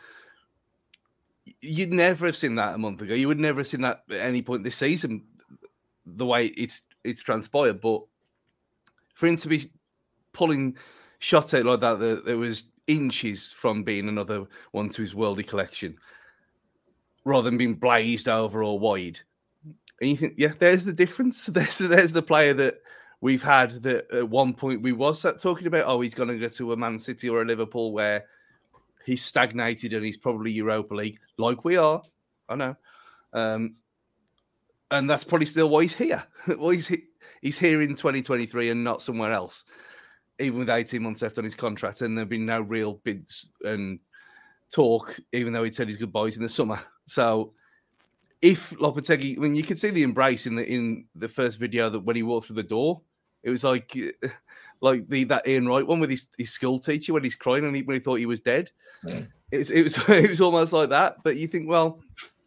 You'd never have seen that a month ago. You would never have seen that at any point this season, the way it's it's transpired. But for him to be pulling shots out like that, that there was inches from being another one to his worldly collection, rather than being blazed over or wide. And you think, yeah, there's the difference. There's there's the player that we've had that at one point we was talking about, oh, he's going to go to a Man City or a Liverpool where he's stagnated and he's probably Europa League, like we are. I know. Um, and that's probably still why he's here. well, he's, he's here in twenty twenty-three and not somewhere else, even with eighteen months left on his contract. And there have been no real bids and talk, even though he said his goodbyes in the summer. So if Lopetegui, I mean, you could see the embrace in the in the first video that when he walked through the door, it was like... like the that Ian Wright one with his, his school teacher when he's crying and he, when he thought he was dead. Yeah. It was it was it was almost like that. But you think, well,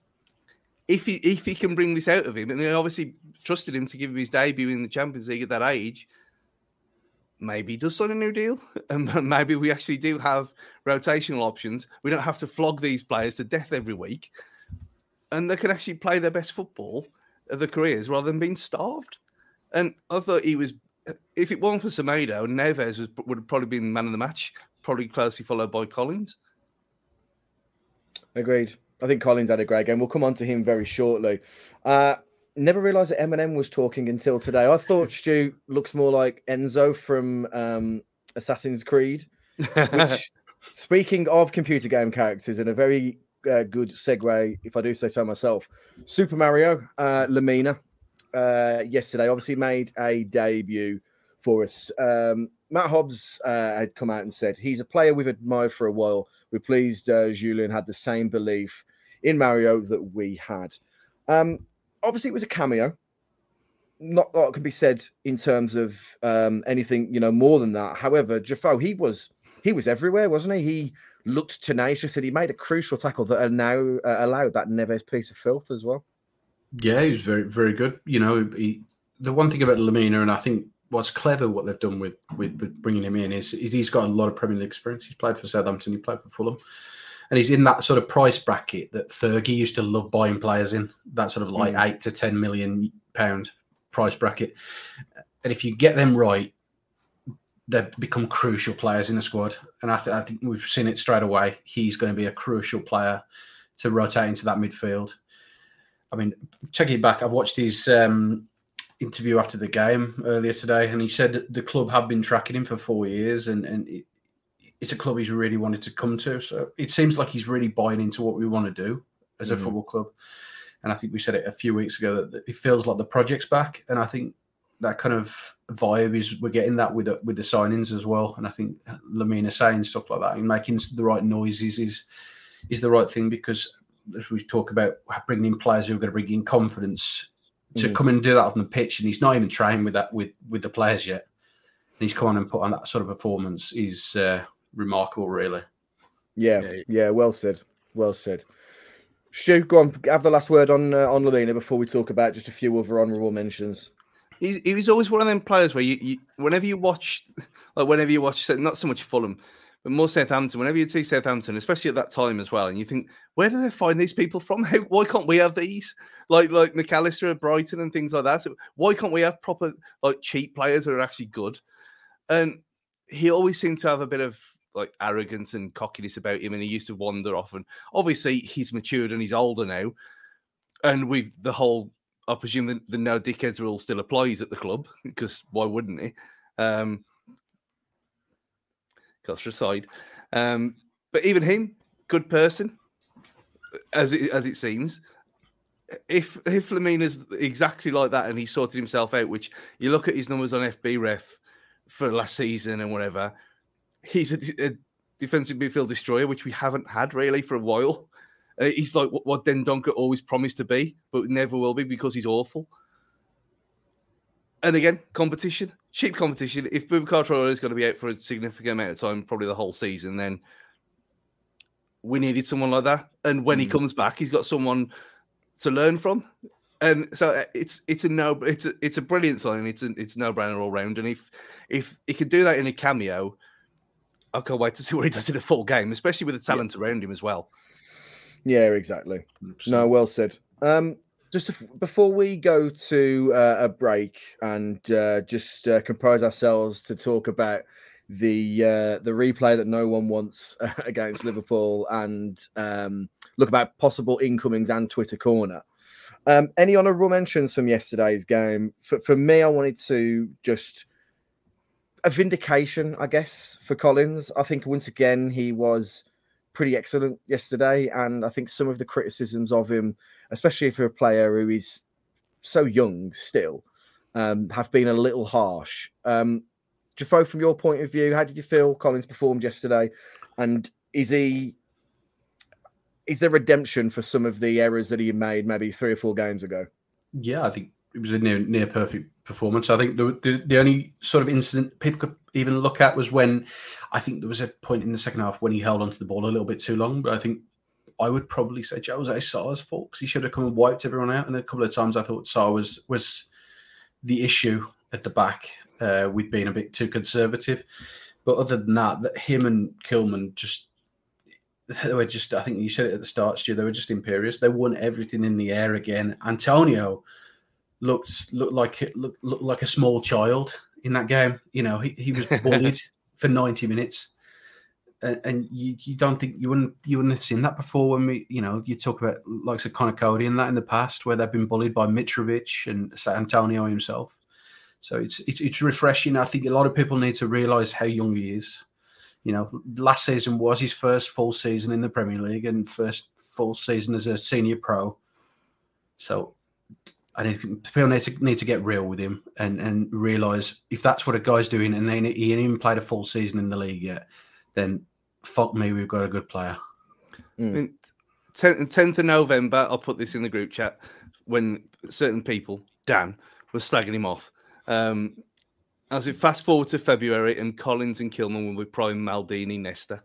if he if he can bring this out of him, and they obviously trusted him to give him his debut in the Champions League at that age, maybe he does sign a new deal, and maybe we actually do have rotational options. We don't have to flog these players to death every week, and they can actually play their best football of their careers rather than being starved. And I thought he was. If it wasn't for Semedo, Neves was, would have probably been man of the match, probably closely followed by Collins. Agreed. I think Collins had a great game. We'll come on to him very shortly. Uh, never realised that Eminem was talking until today. I thought Stu looks more like Enzo from um, Assassin's Creed. Which, speaking of computer game characters, and a very uh, good segue, if I do say so myself, Super Mario uh, Lamina uh, yesterday obviously made a debut for us. Um, Matt Hobbs uh, had come out and said he's a player we've admired for a while. We're pleased uh, Julien had the same belief in Mario that we had. Um, obviously, it was a cameo. Not a lot can be said in terms of um, anything, you know, more than that. However, Jafo, he was he was everywhere, wasn't he? He looked tenacious and he made a crucial tackle that now uh, allowed that Neves piece of filth as well. Yeah, he was very, very good. You know, he, the one thing about Lamina, and I think what's clever what they've done with, with, with bringing him in is, is he's got a lot of Premier League experience. He's played for Southampton, he played for Fulham. And he's in that sort of price bracket that Fergie used to love buying players in, that sort of like mm. eight to ten million pound price bracket. And if you get them right, they become crucial players in the squad. And I, th- I think we've seen it straight away. He's going to be a crucial player to rotate into that midfield. I mean, checking it back, I've watched his um, interview after the game earlier today, and he said that the club have been tracking him for four years, and, and it, it's a club he's really wanted to come to. So it seems like he's really buying into what we want to do as a mm-hmm. football club. And I think we said it a few weeks ago that it feels like the project's back. And I think that kind of vibe is we're getting that with the, with the signings as well. And I think Lamina saying stuff like that and making the right noises is is the right thing, because as we talk about bringing in players who are going to bring in confidence to mm-hmm. come and do that on the pitch, and he's not even trained with that with, with the players yet. And he's come on and put on that sort of performance is uh, remarkable, really. Yeah, yeah, yeah, well said, well said. Stu, go on, have the last word on uh, on Lamina before we talk about just a few other honourable mentions. He, he was always one of them players where you, you, whenever you watch, like whenever you watch, not so much Fulham, but more Southampton, whenever you see Southampton, especially at that time as well, and you think, where do they find these people from? Why can't we have these? Like like McAllister at Brighton and things like that. So why can't we have proper, like, cheap players that are actually good? And he always seemed to have a bit of like arrogance and cockiness about him, and he used to wander off. And obviously he's matured and he's older now, and we've the whole I presume the, the no dickheads rule still applies at the club, because why wouldn't he? Um Costa aside. Um but even him, good person, as it as it seems. If if Lamina's exactly like that and he sorted himself out, which you look at his numbers on F B Ref for last season and whatever, he's a, a defensive midfield destroyer, which we haven't had really for a while. Uh, he's like what, what Dendoncker always promised to be, but never will be because he's awful. And again, competition, cheap competition. If Boubacar Traoré is going to be out for a significant amount of time, probably the whole season, then we needed someone like that. And when mm. he comes back, he's got someone to learn from. And so it's it's a no, it's a it's a brilliant sign. It's a, it's no brainer all round. And if if he could do that in a cameo, I can't wait to see what he does in a full game, especially with the talent yeah. around him as well. Yeah, exactly. one hundred percent. No, well said. Um, just to, before we go to uh, a break and uh, just uh, compose ourselves to talk about the uh, the replay that no one wants uh, against Liverpool, and um, look about possible incomings and Twitter corner. Um, any honourable mentions from yesterday's game? For, for me, I wanted to just a vindication, I guess, for Collins. I think once again he was pretty excellent yesterday, and I think some of the criticisms of him, especially for a player who is so young still, um, have been a little harsh. Um, Jafo, from your point of view, how did you feel Collins performed yesterday? And is he is there redemption for some of the errors that he made maybe three or four games ago? Yeah, I think it was a near near perfect performance. I think the, the the only sort of incident people could even look at was when I think there was a point in the second half when he held onto the ball a little bit too long. But I think I would probably say Jose Sarr's fault, because he should have come and wiped everyone out. And a couple of times I thought Sarr was was the issue at the back. Uh, we'd been a bit too conservative. But other than that, that him and Kilman just they were just, I think you said it at the start, Stu, they were just imperious. They won everything in the air again. Antonio looked looked like looked, looked like a small child in that game. You know, he, he was bullied for ninety minutes. and, and you, you don't think you wouldn't you wouldn't have seen that before when we you know you talk about like Connor Cody and that in the past where they've been bullied by Mitrovic and Antonio himself. So it's it's it's refreshing. I think a lot of people need to realise how young he is. You know, last season was his first full season in the Premier League and first full season as a senior pro. So I think people need to need to get real with him and, and realise if that's what a guy's doing and then he ain't even played a full season in the league yet, then fuck me, we've got a good player. Mm. tenth of November, I'll put this in the group chat, when certain people, Dan, was slagging him off. Um, as we fast forward to February and Collins and Kilman will be prime Maldini Nesta.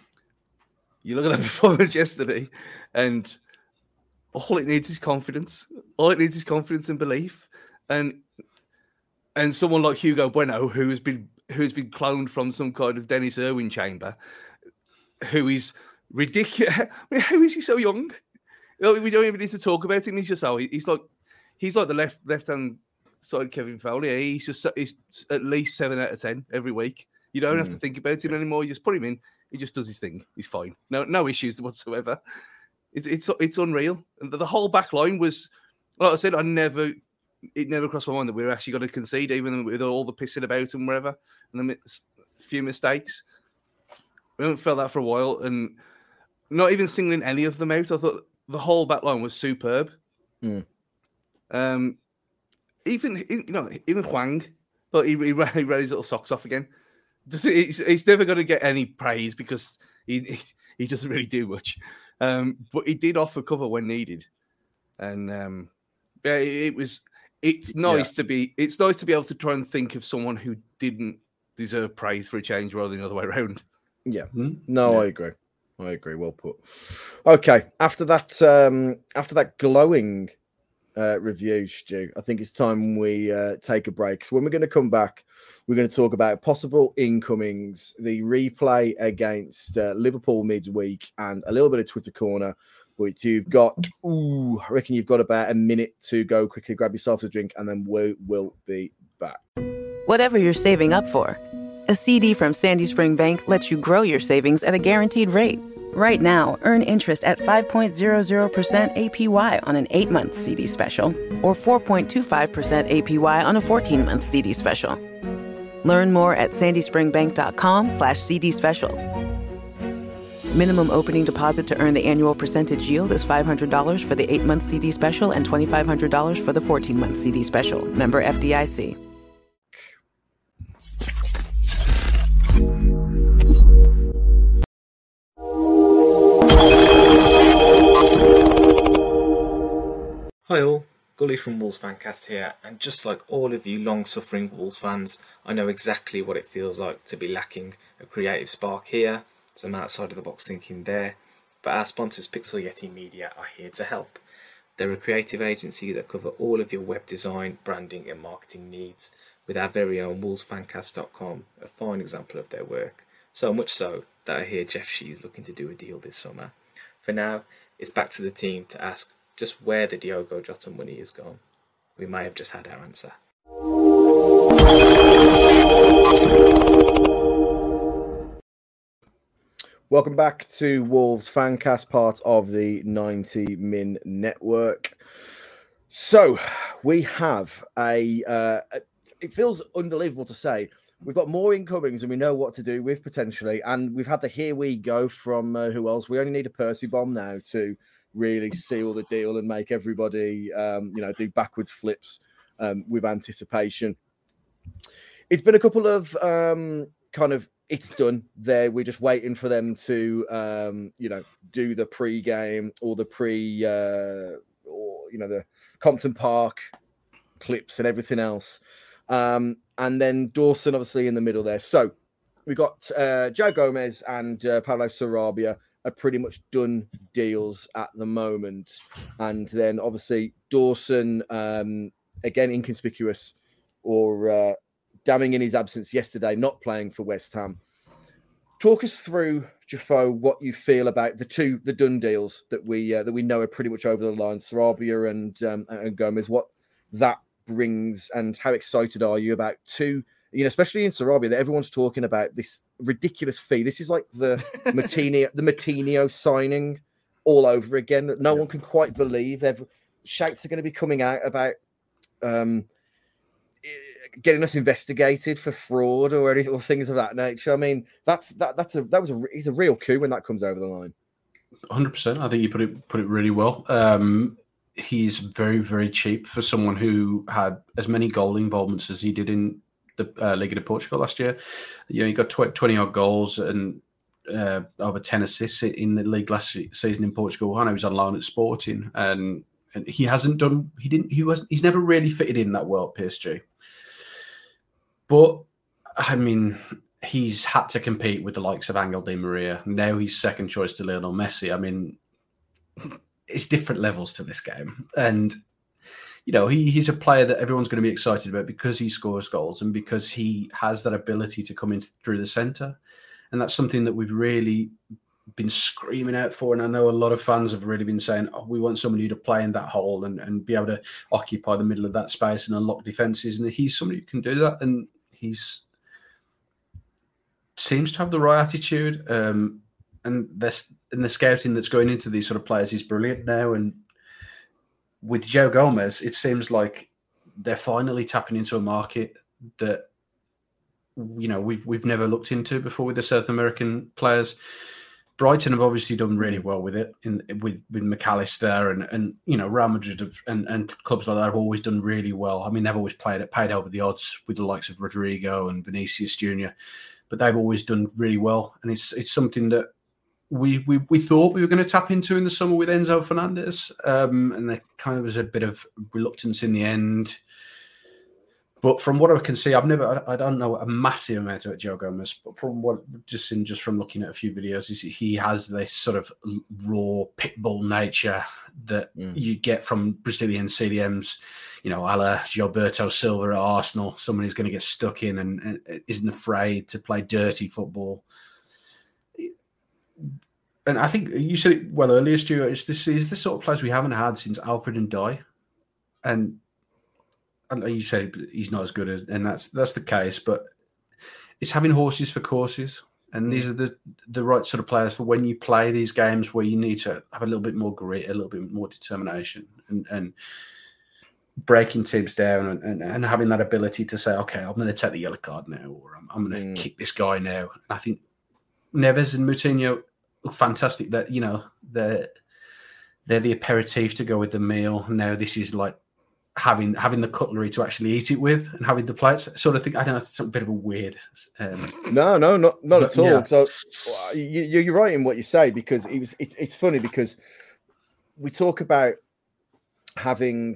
You look at that performance yesterday and all it needs is confidence. All it needs is confidence and belief. And and someone like Hugo Bueno, who has been who's been cloned from some kind of Dennis Irwin chamber, who is ridiculous. I mean, how is he so young? We don't even need to talk about him. He's just how he's like he's like the left left hand side Kevin Foley. He's just he's at least seven out of ten every week. You don't mm. have to think about him anymore. You just put him in. He just does his thing. He's fine. No no issues whatsoever. It's it's it's unreal. And the, the whole back line was, like I said, I never it never crossed my mind that we were actually going to concede, even with all the pissing about and wherever, and a few mistakes. We haven't felt that for a while, and not even singling any of them out. I thought the whole back line was superb. Mm. Um, even you know, even Hwang, but he, he, ran, he ran his little socks off again. He's, he's never going to get any praise because he, he he doesn't really do much, um, but he did offer cover when needed, and um, yeah, it, it was. It's nice yeah. to be. It's nice to be able to try and think of someone who didn't deserve praise for a change rather than the other way around. Yeah, no, yeah. I agree. I agree. Well put. Okay, after that, um, after that glowing uh, review, Stu, I think it's time we uh, take a break. So when we're going to come back, we're going to talk about possible incomings, the replay against uh, Liverpool midweek, and a little bit of Twitter corner. But you've got, ooh, I reckon you've got about a minute to go quickly, grab yourself a drink, and then we will be back. Whatever you're saving up for, a C D from Sandy Spring Bank lets you grow your savings at a guaranteed rate. Right now, earn interest at five point zero zero percent A P Y on an eight-month C D special or four point two five percent A P Y on a fourteen-month C D special. Learn more at sandyspringbank.com slash CD specials. Minimum opening deposit to earn the annual percentage yield is five hundred dollars for the eight-month C D special and twenty-five hundred dollars for the fourteen-month C D special. Member F D I C. Hi all, Gully from Wolves Fancast here, and just like all of you long-suffering Wolves fans, I know exactly what it feels like to be lacking a creative spark here, some outside-of-the-box thinking there, but our sponsors Pixel Yeti Media are here to help. They're a creative agency that cover all of your web design, branding and marketing needs, with our very own wolves fancast dot com, a fine example of their work. So much so that I hear Jeff Shee is looking to do a deal this summer. For now, it's back to the team to ask just where the Diogo Jota money is gone. We may have just had our answer. Welcome back to Wolves Fancast, part of the ninety min network. So we have a, uh, it feels unbelievable to say, we've got more incomings and we know what to do with potentially. And we've had the here we go from uh, who else? We only need a Percy bomb now to really seal the deal and make everybody, um, you know, do backwards flips um, with anticipation. It's been a couple of um, kind of, it's done there. We're just waiting for them to, um, you know, do the pre-game or the pre, uh, or, you know, the Compton Park clips and everything else. Um, and then Dawson, obviously, in the middle there. So we got uh, Joe Gomez and uh, Pablo Sarabia are pretty much done deals at the moment. And then, obviously, Dawson, um, again, inconspicuous or uh, damning in his absence yesterday, not playing for West Ham. Talk us through, Jafo, what you feel about the two, the done deals that we uh, that we know are pretty much over the line, Sarabia and um, and Gomez. What that brings, and how excited are you about two you know, especially in Sarabia, that everyone's talking about this ridiculous fee. This is like the Matinho, the Matinho signing all over again. No yeah. one can quite believe. They've, shouts are going to be coming out about um, getting us investigated for fraud or anything, or things of that nature. I mean, that's that that's a that was a it's a real coup when that comes over the line. one hundred percent. I think you put it put it really well. Um, he's very very cheap for someone who had as many goal involvements as he did in the uh, Liga de Portugal last year. You know, he got twenty odd goals and uh, over ten assists in the league last season in Portugal. I know he was on loan at Sporting, and and he hasn't done. He didn't. He was. He's never really fitted in that well at P S G. But I mean, he's had to compete with the likes of Angel Di Maria. Now he's second choice to Lionel Messi. I mean, it's different levels to this game, and you know, he, he's a player that everyone's going to be excited about because he scores goals and because he has that ability to come in through the centre. And that's something that we've really been screaming out for. And I know a lot of fans have really been saying, oh, we want somebody to play in that hole and, and be able to occupy the middle of that space and unlock defences. And he's somebody who can do that. And he's seems to have the right attitude. Um, and, this, and the scouting that's going into these sort of players is brilliant now. And with Joe Gomez, it seems like they're finally tapping into a market that, you know, we've we've never looked into before with the South American players. Brighton have obviously done really well with it, in with with McAllister and and you know Real Madrid have, and and clubs like that have always done really well. I mean, they've always played it paid over the odds with the likes of Rodrigo and Vinicius Junior, but they've always done really well, and it's it's something that we we we thought we were going to tap into in the summer with Enzo Fernandez, um, and there kind of was a bit of reluctance in the end. But from what I can see, I've never, I don't know a massive amount about Joe Gomez, but from what, just in, just from looking at a few videos, is he has this sort of raw pit bull nature that mm. you get from Brazilian C D Ms, you know, a la Gilberto Silva at Arsenal, someone who's going to get stuck in and, and isn't afraid to play dirty football. And I think you said it well earlier, Stuart, it's this is the sort of players we haven't had since Alfred and Dye. And you said he's not as good as, and that's that's the case. But it's having horses for courses, and these are the the right sort of players for when you play these games where you need to have a little bit more grit, a little bit more determination, and and breaking teams down, and, and, and having that ability to say, okay, I'm going to take the yellow card now, or I'm, I'm going to mm. kick this guy now. And I think Neves and Moutinho look fantastic. That you know they're they're the aperitif to go with the meal. Now this is like. Having having the cutlery to actually eat it with and having the plates sort of thing. I know it's a bit of a weird. Um, no, no, not not at all. Yeah. So you, you're right in what you say because it was. It's it's funny because we talk about having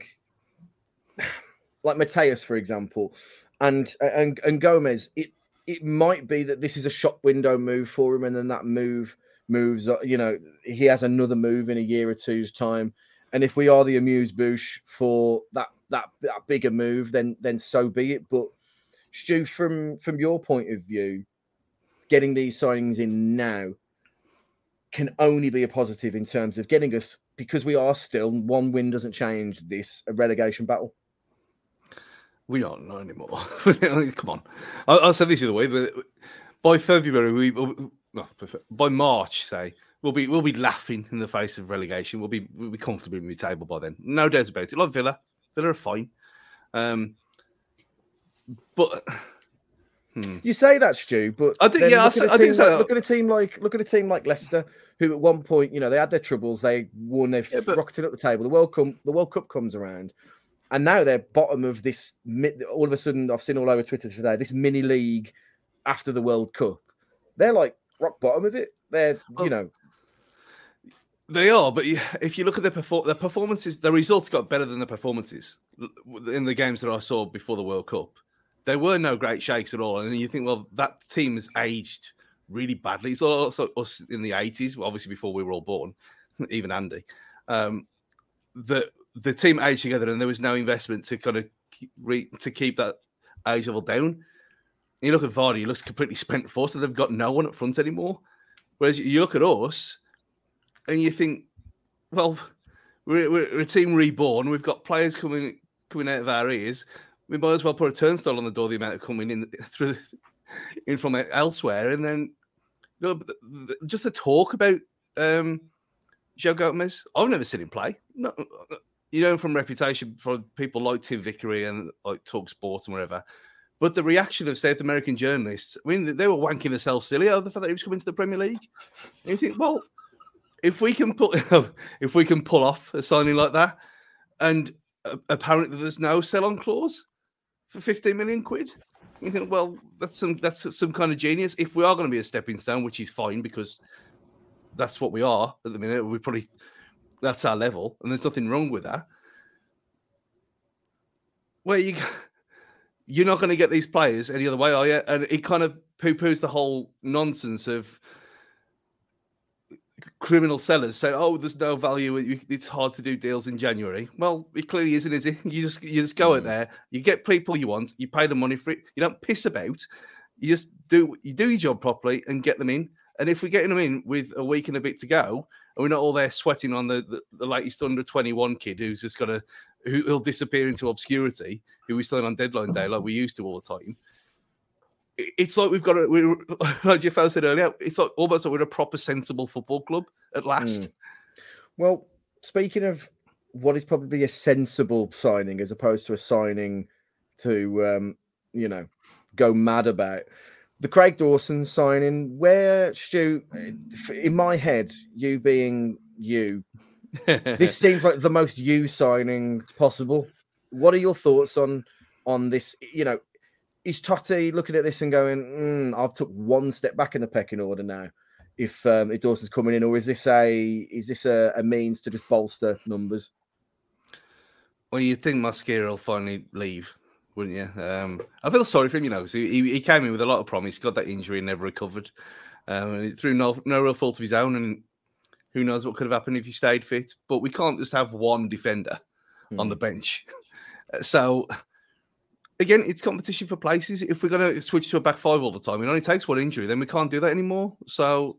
like Mateus, for example, and and and Gomez. It it might be that this is a shop window move for him, and then that move moves. You know, he has another move in a year or two's time. And if we are the amuse-bouche for that, that that bigger move, then then so be it. But Stu, from from your point of view, getting these signings in now can only be a positive in terms of getting us, because we are still, one win doesn't change this, a relegation battle. We don't know anymore. Come on. I'll, I'll say this the other way, but by February, we well, by March, say, We'll be we'll be laughing in the face of relegation. We'll be we'll be comfortably in the table by then. No doubt about it. Like Villa, Villa are fine. Um, but hmm. you say that, Stu. But I think yeah, I, I think so. Like, look at a team like look at a team like Leicester, who at one point, you know, they had their troubles. They won. They've yeah, but... rocketed up the table. The World Cup, the World Cup comes around, and now they're bottom of this. All of a sudden, I've seen all over Twitter today this mini league after the World Cup. They're like rock bottom of it. They're oh. you know. They are, but if you look at their, perfor- their performances, the results got better than the performances in the games that I saw before the World Cup. There were no great shakes at all. And you think, well, that team has aged really badly. It's also us in the eighties, obviously before we were all born, even Andy. Um, the the team aged together and there was no investment to kind of keep, re- to keep that age level down. And you look at Vardy, he looks completely spent for, so they've got no one up front anymore. Whereas you look at us, and you think, well, we're, we're a team reborn. We've got players coming coming out of our ears. we might as well put a turnstile on the door. The amount of coming in through in from elsewhere, and then you know, just to talk about um, Joe Gomez. I've never seen him play. No, you know, from reputation for people like Tim Vickery and like Talk Sport and whatever. But the reaction of South American journalists, I mean, they were wanking themselves silly over the fact that he was coming to the Premier League. And you think, well, if we can pull, if we can pull off a signing like that, and uh, apparently there's no sell-on clause for fifteen million quid, you think, well, that's some that's some kind of genius. If we are going to be a stepping stone, which is fine because that's what we are at the minute, we probably that's our level, and there's nothing wrong with that. Well, you. You're not going to get these players any other way, are you? And it kind of poo-poos the whole nonsense of criminal sellers saying, "Oh, there's no value. It's hard to do deals in January." Well, it clearly isn't, is it? You just you just go mm. out there, you get people you want, you pay the money for it. You don't piss about. You just do you do your job properly and get them in. And if we're getting them in with a week and a bit to go, and we're not all there sweating on the the, the latest under twenty-one kid who's just got to. Who will disappear into obscurity, who we still on deadline day like we used to all the time. It's like we've got a, we're, like Jeff said earlier, it's like almost like we're a proper sensible football club at last. Mm. Well, speaking of what is probably a sensible signing as opposed to a signing to, um, you know, go mad about, the Craig Dawson signing, where, Stu, in my head, you being you, this seems like the most you signing possible. What are your thoughts on on this? You know, is Totti looking at this and going, mm, "I've took one step back in the pecking order now"? If um, if Dawson's coming in, or is this a is this a, a means to just bolster numbers? Well, you'd think Mosquera will finally leave, wouldn't you? Um, I feel sorry for him, you know. So he, he came in with a lot of promise, got that injury, and never recovered um, through no no real fault of his own, and. Who knows what could have happened if he stayed fit? But we can't just have one defender mm. on the bench. So, again, it's competition for places. If we're going to switch to a back five all the time, it only takes one injury, then we can't do that anymore. So,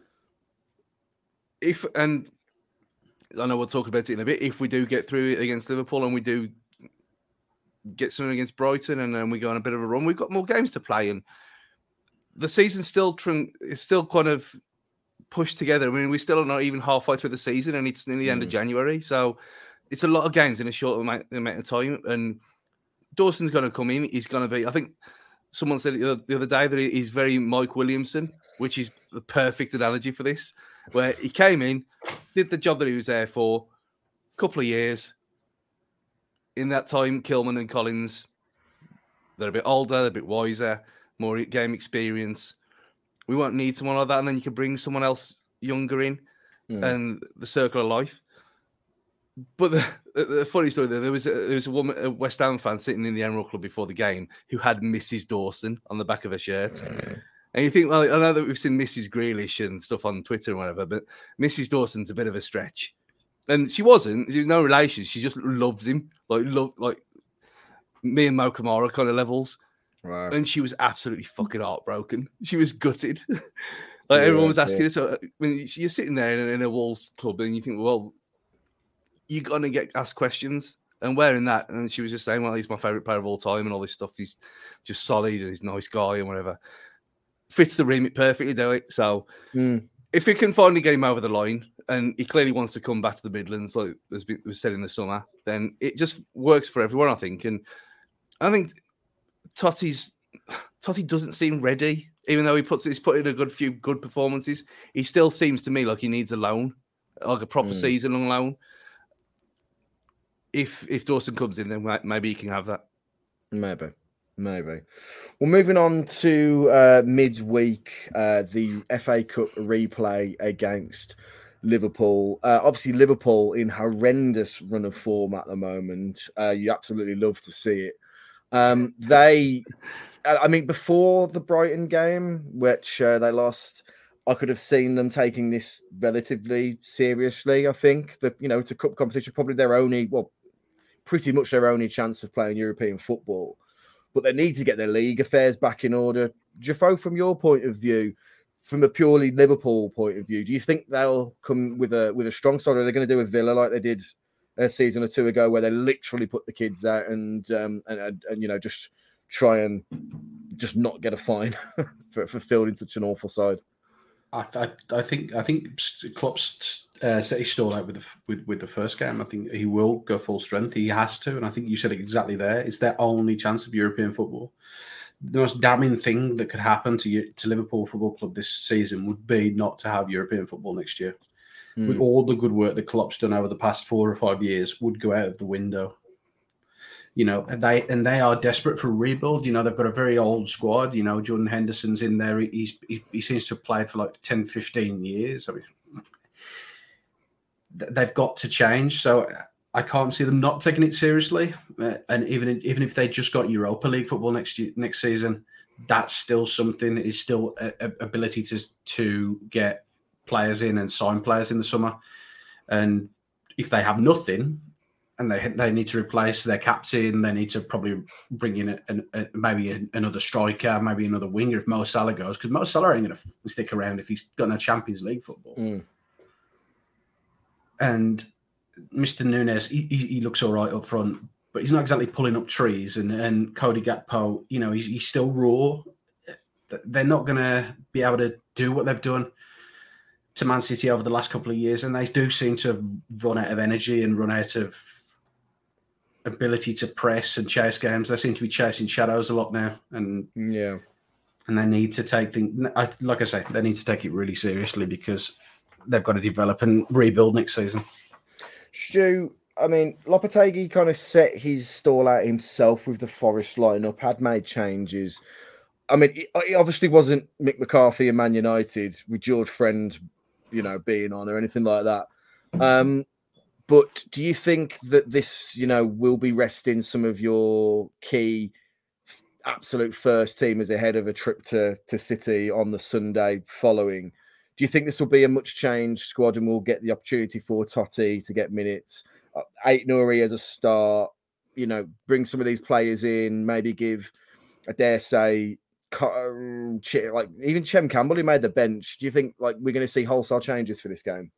if, and I know we'll talk about it in a bit, if we do get through it against Liverpool and we do get something against Brighton and then we go on a bit of a run, we've got more games to play. And the season's still, tr- it's still kind of, pushed together. I mean, we're still not even halfway through the season and it's nearly the mm. end of January. So it's a lot of games in a short amount, amount of time. And Dawson's going to come in. He's going to be, I think someone said the other, the other day that he's very Mike Williamson, which is the perfect analogy for this, where he came in, did the job that he was there for a couple of years. In that time, Kilman and Collins, they're a bit older, they're a bit wiser, more game experience. We won't need someone like that, and then you can bring someone else younger in, mm. and the circle of life. But the, the, the funny story there, there was a, there was a woman, a West Ham fan, sitting in the Emerald Club before the game who had Missus Dawson on the back of her shirt. Mm. And you think, well, I know that we've seen Missus Grealish and stuff on Twitter and whatever, but Missus Dawson's a bit of a stretch. And she wasn't. She was no relation. She just loves him, like love, like me and Mo Kamara kind of levels. Wow. And she was absolutely fucking heartbroken. She was gutted. like yeah, everyone was asking yeah. her. So when you're sitting there in, in a Wolves club and you think, well, you're going to get asked questions. And wearing that, and she was just saying, well, he's my favourite player of all time and all this stuff. He's just solid and he's a nice guy and whatever. Fits the remit perfectly, do it. So mm. if we can finally get him over the line, and he clearly wants to come back to the Midlands, like was said in the summer, then it just works for everyone, I think. And I think Totti's Totti doesn't seem ready, even though he puts he's put in a good few good performances. He still seems to me like he needs a loan, like a proper mm. season-long loan. If if Dawson comes in, then maybe he can have that. Maybe, maybe. Well, moving on to uh, midweek, uh, the F A Cup replay against Liverpool. Uh, obviously, Liverpool in horrendous run of form at the moment. Uh, you absolutely love to see it. Um, they, I mean, before the Brighton game, which uh, they lost, I could have seen them taking this relatively seriously. I think that, you know, it's a cup competition, probably their only, well, pretty much their only chance of playing European football. But they need to get their league affairs back in order. Jafo, from your point of view, from a purely Liverpool point of view, do you think they'll come with a with a strong side, or are they going to do a Villa like they did a season or two ago where they literally put the kids out and um, and, and, and you know just try and just not get a fine for, for fielding such an awful side. I, I, I think I think Klopp's uh, set his stall out with the with, with the first game. I think he will go full strength. He has to, and I think you said it exactly there. It's their only chance of European football. The most damning thing that could happen to you, to Liverpool Football Club this season would be not to have European football next year. Mm. With all the good work that Klopp's done over the past four or five years, would go out of the window. You know, and they and they are desperate for a rebuild. You know, they've got a very old squad. You know, Jordan Henderson's in there. He's he, he seems to have played for like ten, fifteen years. I mean, they've got to change. So I can't see them not taking it seriously. Uh, and even even if they just got Europa League football next year, next season, that's still something. It's still a, a ability to to get players in and sign players in the summer. And if they have nothing, and they they need to replace their captain, they need to probably bring in a, a, a, maybe a, another striker, maybe another winger if Mo Salah goes, because Mo Salah ain't going to stick around if he's got no Champions League football. Mm. And Mister Nunes, he, he looks all right up front, but he's not exactly pulling up trees. And, and Cody Gakpo, you know, he's, he's still raw. They're not going to be able to do what they've done to Man City over the last couple of years. And they do seem to have run out of energy and run out of ability to press and chase games. They seem to be chasing shadows a lot now. And yeah, and they need to take things, like I say, they need to take it really seriously because they've got to develop and rebuild next season. Stu, I mean, Lopetegui kind of set his stall out himself with the Forest lineup, had made changes. I mean, it obviously wasn't Mick McCarthy and Man United with George Friend, you know, being on or anything like that. Um, but do you think that this, you know, will be resting some of your key absolute first teamers ahead of a trip to, to City on the Sunday following? Do you think this will be a much changed squad and we'll get the opportunity for Totti to get minutes? Uh, Aït-Nouri as a start, you know, bring some of these players in, maybe give, I dare say, like even Chem Campbell, who made the bench. Do you think like we're going to see wholesale changes for this game?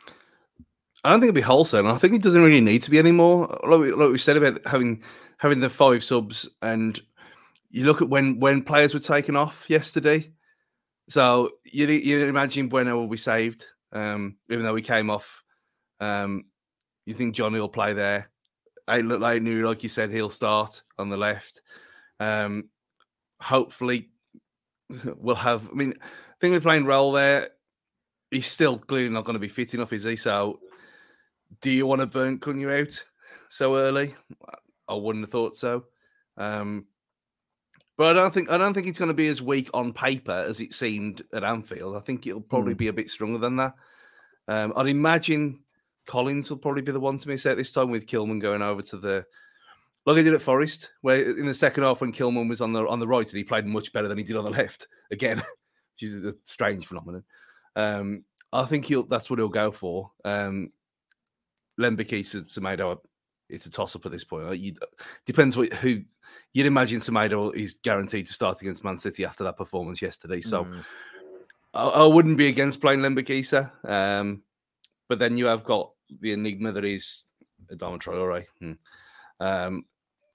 I don't think it'll be wholesale. I think it doesn't really need to be anymore. Like we, like we said about having having the five subs, and you look at when when players were taken off yesterday. So you you imagine Bueno will be saved, um, even though he came off. Um, you think Johnny will play there? I look like new, like you said, he'll start on the left. Um, hopefully, we'll have. I mean, I think they're playing role there. He's still clearly not going to be fit enough, is he? So, do you want to burn Cunha out so early? I wouldn't have thought so. Um, But I don't think I don't think it's going to be as weak on paper as it seemed at Anfield. I think it'll probably mm. be a bit stronger than that. Um, I'd imagine Collins will probably be the one to miss out this time with Kilman going over to the like he did at Forest, where in the second half when Kilman was on the on the right and he played much better than he did on the left again, which is a strange phenomenon. Um, I think he'll that's what he'll go for. Um, Lembeke, Semedo, it's a toss up at this point. You, depends what who. You'd imagine Semedo is guaranteed to start against Man City after that performance yesterday. So mm. I, I wouldn't be against playing Lembekisa. Um, but then you have got the enigma that is Adama Traore. Hmm. Um,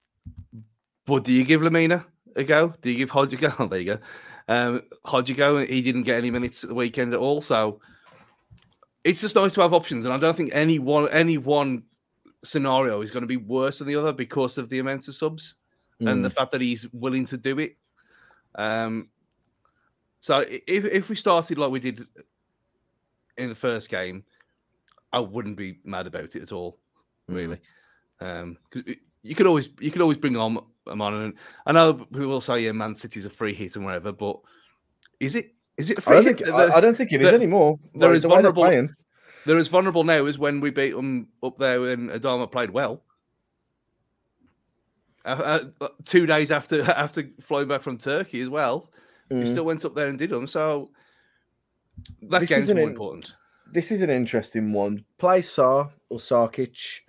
but do you give Lamina a go? Do you give Hodge a go? Oh, there you go. Um, Hodge a go. He didn't get any minutes at the weekend at all. So it's just nice to have options. And I don't think any one, any one scenario is going to be worse than the other because of the amount of subs. And the fact that he's willing to do it. Um, so if if we started like we did in the first game, I wouldn't be mad about it at all, really. Because um, you could always you could always bring on them on. And I know people will say, yeah, Man City's a free hit and whatever, but is it is it a free I don't hit? Think, the, I don't think it the, is anymore. They're like, as the vulnerable. They're, they're as vulnerable now as when we beat them up there when Adama played well. Uh, uh, two days after after flying back from Turkey as well, mm. we still went up there and did them. So that this game's more in, important. This is an interesting one. Play Sar or Sarkic.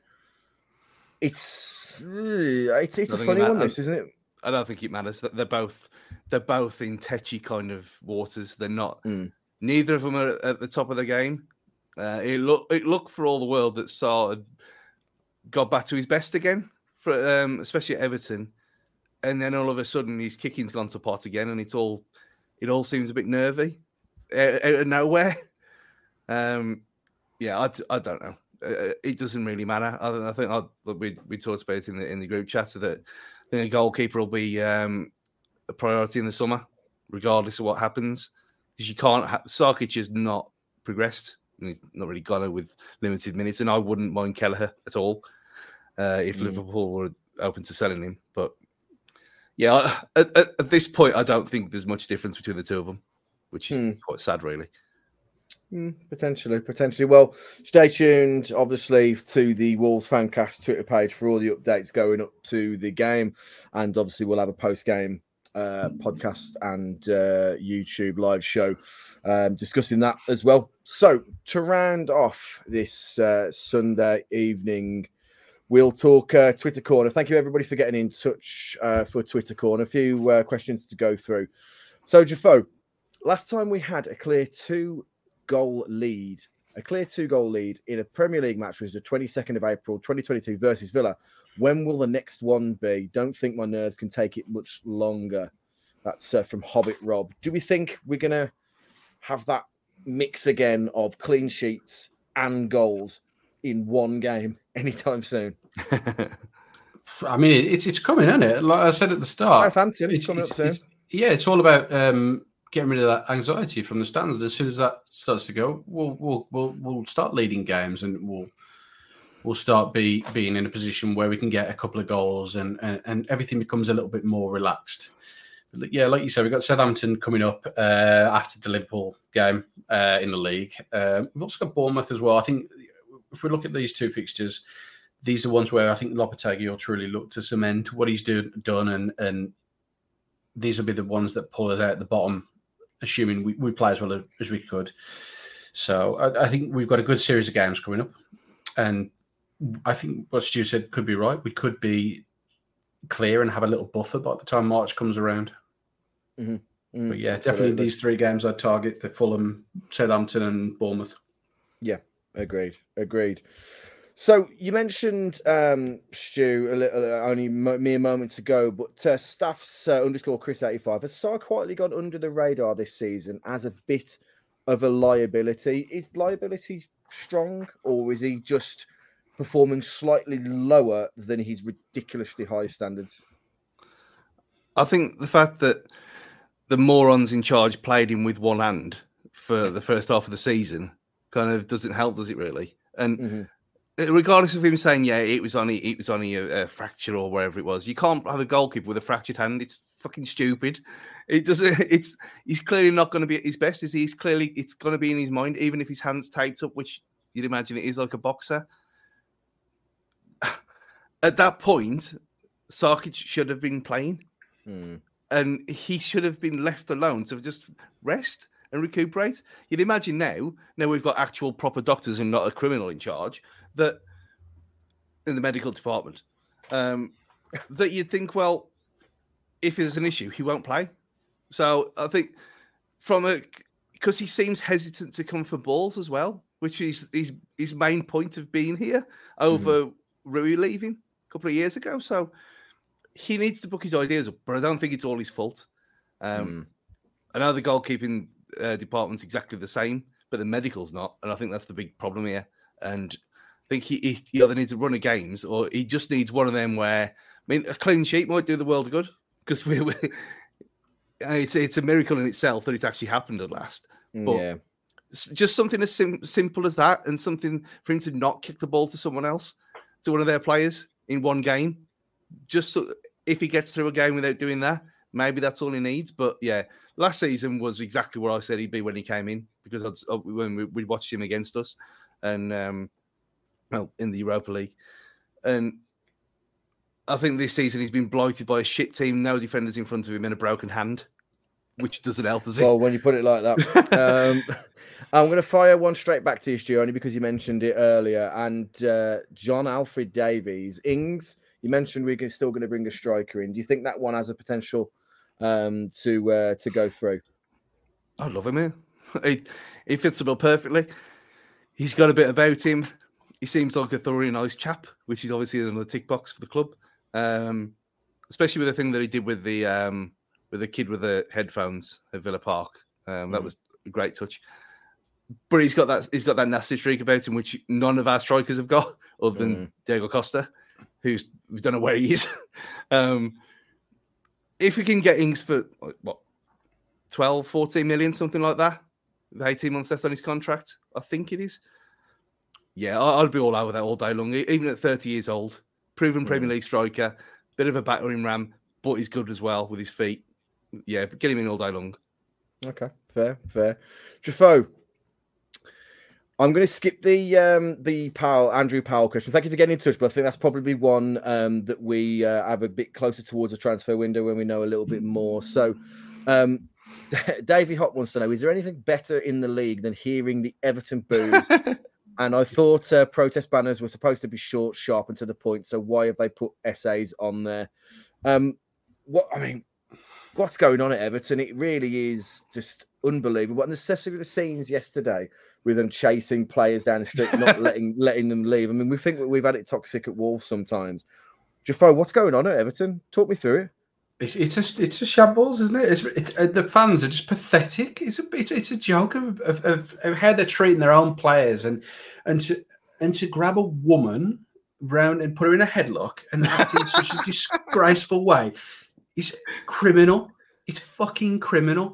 It's it's, it's a funny one, this isn't it? I don't think it matters. They're both they're both in tetchy kind of waters. They're not. Mm. Neither of them are at the top of the game. Uh, it look it looked for all the world that Sar had got back to his best again, for um, especially at Everton. And then all of a sudden, his kicking's gone to pot again, and it's all it all seems a bit nervy out of nowhere. Um, yeah, I, I don't know. Uh, it doesn't really matter. I, I think I, we we talked about it in the in the group chat that I think a goalkeeper will be um, a priority in the summer, regardless of what happens, because you can't. Ha- Sarkic has not progressed, and he's not really gone it with limited minutes. And I wouldn't mind Kelleher at all uh, if mm. Liverpool were open to selling him. But yeah, at, at, at this point, I don't think there's much difference between the two of them, which is mm. quite sad, really. Mm, potentially, potentially. Well, stay tuned, obviously, to the Wolves Fancast Twitter page for all the updates going up to the game. And obviously, we'll have a post-game uh, podcast and uh, YouTube live show um, discussing that as well. So, to round off this uh, Sunday evening, we'll talk uh, Twitter Corner. Thank you, everybody, for getting in touch uh, for Twitter Corner. A few uh, questions to go through. So, Jafo, last time we had a clear two goal lead, a clear two goal lead in a Premier League match was the twenty-second of April, twenty twenty-two versus Villa. When will the next one be? Don't think my nerves can take it much longer. That's uh, from Hobbit Rob. Do we think we're going to have that mix again of clean sheets and goals in one game anytime soon? I mean, it's it's coming, isn't it? Like I said at the start, Southampton it's coming it's, up soon. It's, yeah, it's all about um, getting rid of that anxiety from the stands. And as soon as that starts to go, we'll we'll we'll, we'll start leading games, and we'll we'll start be being in a position where we can get a couple of goals, and and, and everything becomes a little bit more relaxed. But yeah, like you said, we've got Southampton coming up uh, after the Liverpool game uh, in the league. Uh, we've also got Bournemouth as well. I think if we look at these two fixtures, these are ones where I think Lopetegui will truly look to cement what he's do, done, and and these will be the ones that pull us out at the bottom, assuming we, we play as well as we could. So I, I think we've got a good series of games coming up. And I think what Stu said could be right. We could be clear and have a little buffer by the time March comes around. Mm-hmm. Mm-hmm. But yeah, definitely Absolutely. These three games I'd target, the Fulham, Southampton and Bournemouth. Yeah, agreed. Agreed. So you mentioned, um, Stu, a little, only mere moments ago, but uh, Staff's uh, underscore Chris eighty-five has so quietly gone under the radar this season as a bit of a liability. Is liability strong, or is he just performing slightly lower than his ridiculously high standards? I think the fact that the morons in charge played him with one hand for the first half of the season kind of doesn't help, does it really? And mm-hmm. regardless of him saying, yeah, it was only it was only a, a fracture or wherever it was, you can't have a goalkeeper with a fractured hand. It's fucking stupid. It doesn't. It's he's clearly not going to be at his best. Is he? He's clearly it's going to be in his mind, even if his hand's taped up, which you'd imagine it is like a boxer. At that point, Sarkic should have been playing, hmm. and he should have been left alone to just rest and recuperate. You'd imagine now, now we've got actual proper doctors and not a criminal in charge, that in the medical department, um, that you'd think, well, if there's an issue, he won't play. So I think from a, because he seems hesitant to come for balls as well, which is his, his main point of being here over mm-hmm. Rui leaving a couple of years ago. So he needs to book his ideas up, but I don't think it's all his fault. Um, mm. I know the goalkeeping uh, department's exactly the same, but the medical's not. And I think that's the big problem here. And I think he, he, he either needs to run a games, or he just needs one of them where, I mean, a clean sheet might do the world of good, because we, we it's, it's a miracle in itself that it's actually happened at last. But yeah. just something as sim- simple as that, and something for him to not kick the ball to someone else, to one of their players in one game. Just so, if he gets through a game without doing that, maybe that's all he needs. But yeah, last season was exactly where I said he'd be when he came in, because I'd, when we, we watched him against us, and um, well, in the Europa League. And I think this season he's been blighted by a shit team, no defenders in front of him, and a broken hand, which doesn't help, does it? Well, when you put it like that. um, I'm going to fire one straight back to you, Stu, only because you mentioned it earlier. And uh, John Alfred Davies, Ings, you mentioned we're still going to bring a striker in. Do you think that one has a potential um, to uh, to go through? I love him here. He, he fits the bill perfectly. He's got a bit about him. he seems like a thoroughly nice chap, which is obviously another tick box for the club. Um, especially with the thing that he did with the um, with the kid with the headphones at Villa Park. Um, that mm. was a great touch. But he's got that he's got that nasty streak about him, which none of our strikers have got, other than mm. Diego Costa, who's we don't know where he is. um, if we can get Ings for what twelve, fourteen million, something like that, with eighteen months left on his contract, I think it is. Yeah, I'd be all over that all day long. Even at thirty years old, proven Premier mm. League striker, bit of a battering ram, but he's good as well with his feet. Yeah, but get him in all day long. Okay, fair, fair. Jafo, I'm going to skip the um, the Powell, Andrew Powell question. Thank you for getting in touch, but I think that's probably one um, that we uh, have a bit closer towards the transfer window when we know a little bit more. So, um, Davey Hott wants to know, is there anything better in the league than hearing the Everton boos? And I thought uh, protest banners were supposed to be short, sharp, and to the point. So why have they put essays on there? Um, what I mean, what's going on at Everton? It really is just unbelievable. And especially the scenes yesterday with them chasing players down the street, not letting letting them leave. I mean, we think we've had it toxic at Wolves sometimes. Jafo, what's going on at Everton? Talk me through it. It's it's a it's a shambles, isn't it? It's, it uh, the fans are just pathetic. It's a it's, it's a joke of, of, of, of how they're treating their own players, and and to and to grab a woman round and put her in a headlock and act in such a disgraceful way is criminal. It's fucking criminal.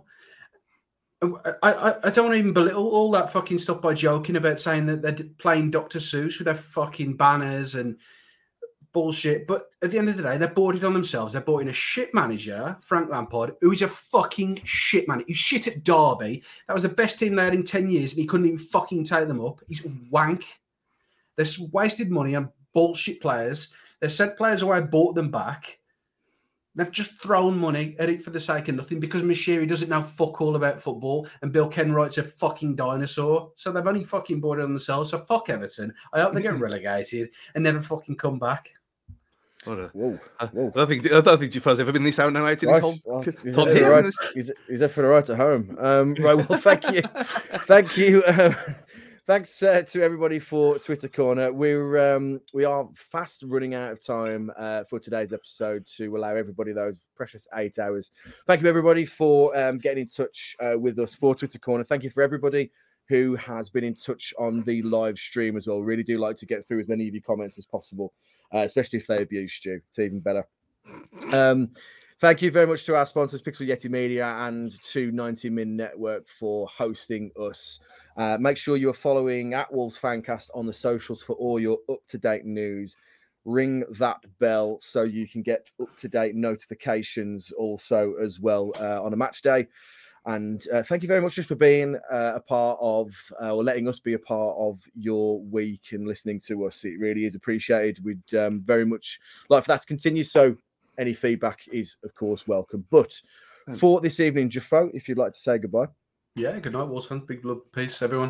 I, I I don't want to even belittle all that fucking stuff by joking about saying that they're playing Doctor Seuss with their fucking banners and bullshit, but at the end of the day, they're boarded on themselves. They're bought in a shit manager, Frank Lampard, who is a fucking shit man. He's shit at Derby. That was the best team they had in ten years, and he couldn't even fucking take them up. He's wank. They've wasted money on bullshit players. They've sent players away, bought them back. They've just thrown money at it for the sake of nothing because Moshiri doesn't know fuck all about football and Bill Kenwright's a fucking dinosaur. So they've only fucking boarded on themselves. So fuck Everton. I hope they get relegated and never fucking come back. What a, whoa, whoa. I don't think I don't think Jafar's ever been this out now in his whole well, he's, top here. Right, he's, he's there for the right at home. Um, right, well, thank you, thank you, uh, thanks uh, to everybody for Twitter Corner. We're um, we are fast running out of time uh, for today's episode to allow everybody those precious eight hours. Thank you everybody for um, getting in touch uh, with us for Twitter Corner. Thank you for everybody who has been in touch on the live stream as well. Really do like to get through as many of your comments as possible, uh, especially if they abuse Stu. It's even better. Um, thank you very much to our sponsors, Pixel Yeti Media and to ninety min Network for hosting us. Uh, make sure you're following at Wolves Fancast on the socials for all your up-to-date news. Ring that bell so you can get up-to-date notifications also as well uh, on a match day. And uh, thank you very much just for being uh, a part of, uh, or letting us be a part of your week and listening to us. It really is appreciated. We'd um, very much like for that to continue. So any feedback is, of course, welcome. But for this evening, Jafo, if you'd like to say goodbye. Yeah, good night, Wolves. Big blood, peace, everyone.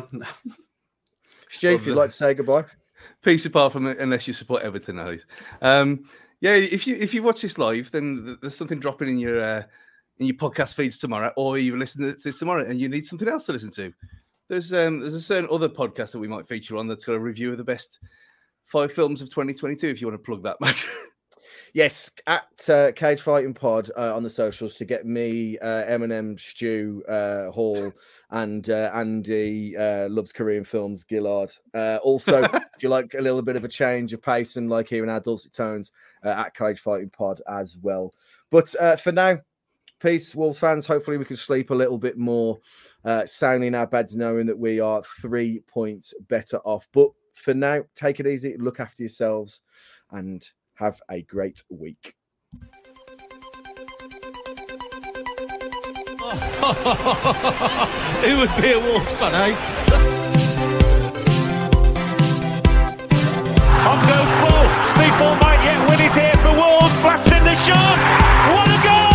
Stu, if you'd like to say goodbye. Peace apart from it, unless you support Everton, at least. Um, yeah, if you if you watch this live, then there's something dropping in your... Uh, in your podcast feeds tomorrow, or you listen to this tomorrow and you need something else to listen to. There's um, there's a certain other podcast that we might feature on that's got a review of the best five films of twenty twenty-two, if you want to plug that, Matt. Yes, at uh, Cage Fighting Pod uh, on the socials to get me, uh, Eminem, Stu, uh, Hall, and uh, Andy uh, loves Korean films, Gillard. Uh, also, if you like a little bit of a change of pace and like hearing our dulcet tones, uh, at Cage Fighting Pod as well. But uh, for now, peace, Wolves fans. Hopefully we can sleep a little bit more uh, soundly in our beds knowing that we are three points better off. But for now, take it easy, look after yourselves, and have a great week. Who would be a Wolves fan, eh? On goes ball. Speedball might yet win it here for Wolves. Flats in the shot. What a goal!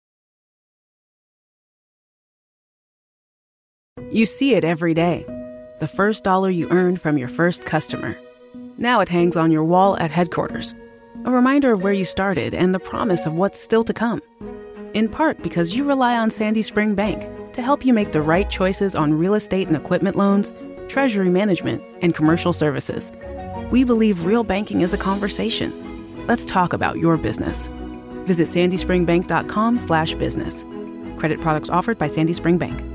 You see it every day. the first dollar you earned from your first customer. Now it hangs on your wall at headquarters, a reminder of where you started and the promise of what's still to come. In part because you rely on Sandy Spring Bank to help you make the right choices on real estate and equipment loans, treasury management, and commercial services. We believe real banking is a conversation. Let's talk about your business. Visit sandyspringbank.com slash business. Credit products offered by Sandy Spring Bank.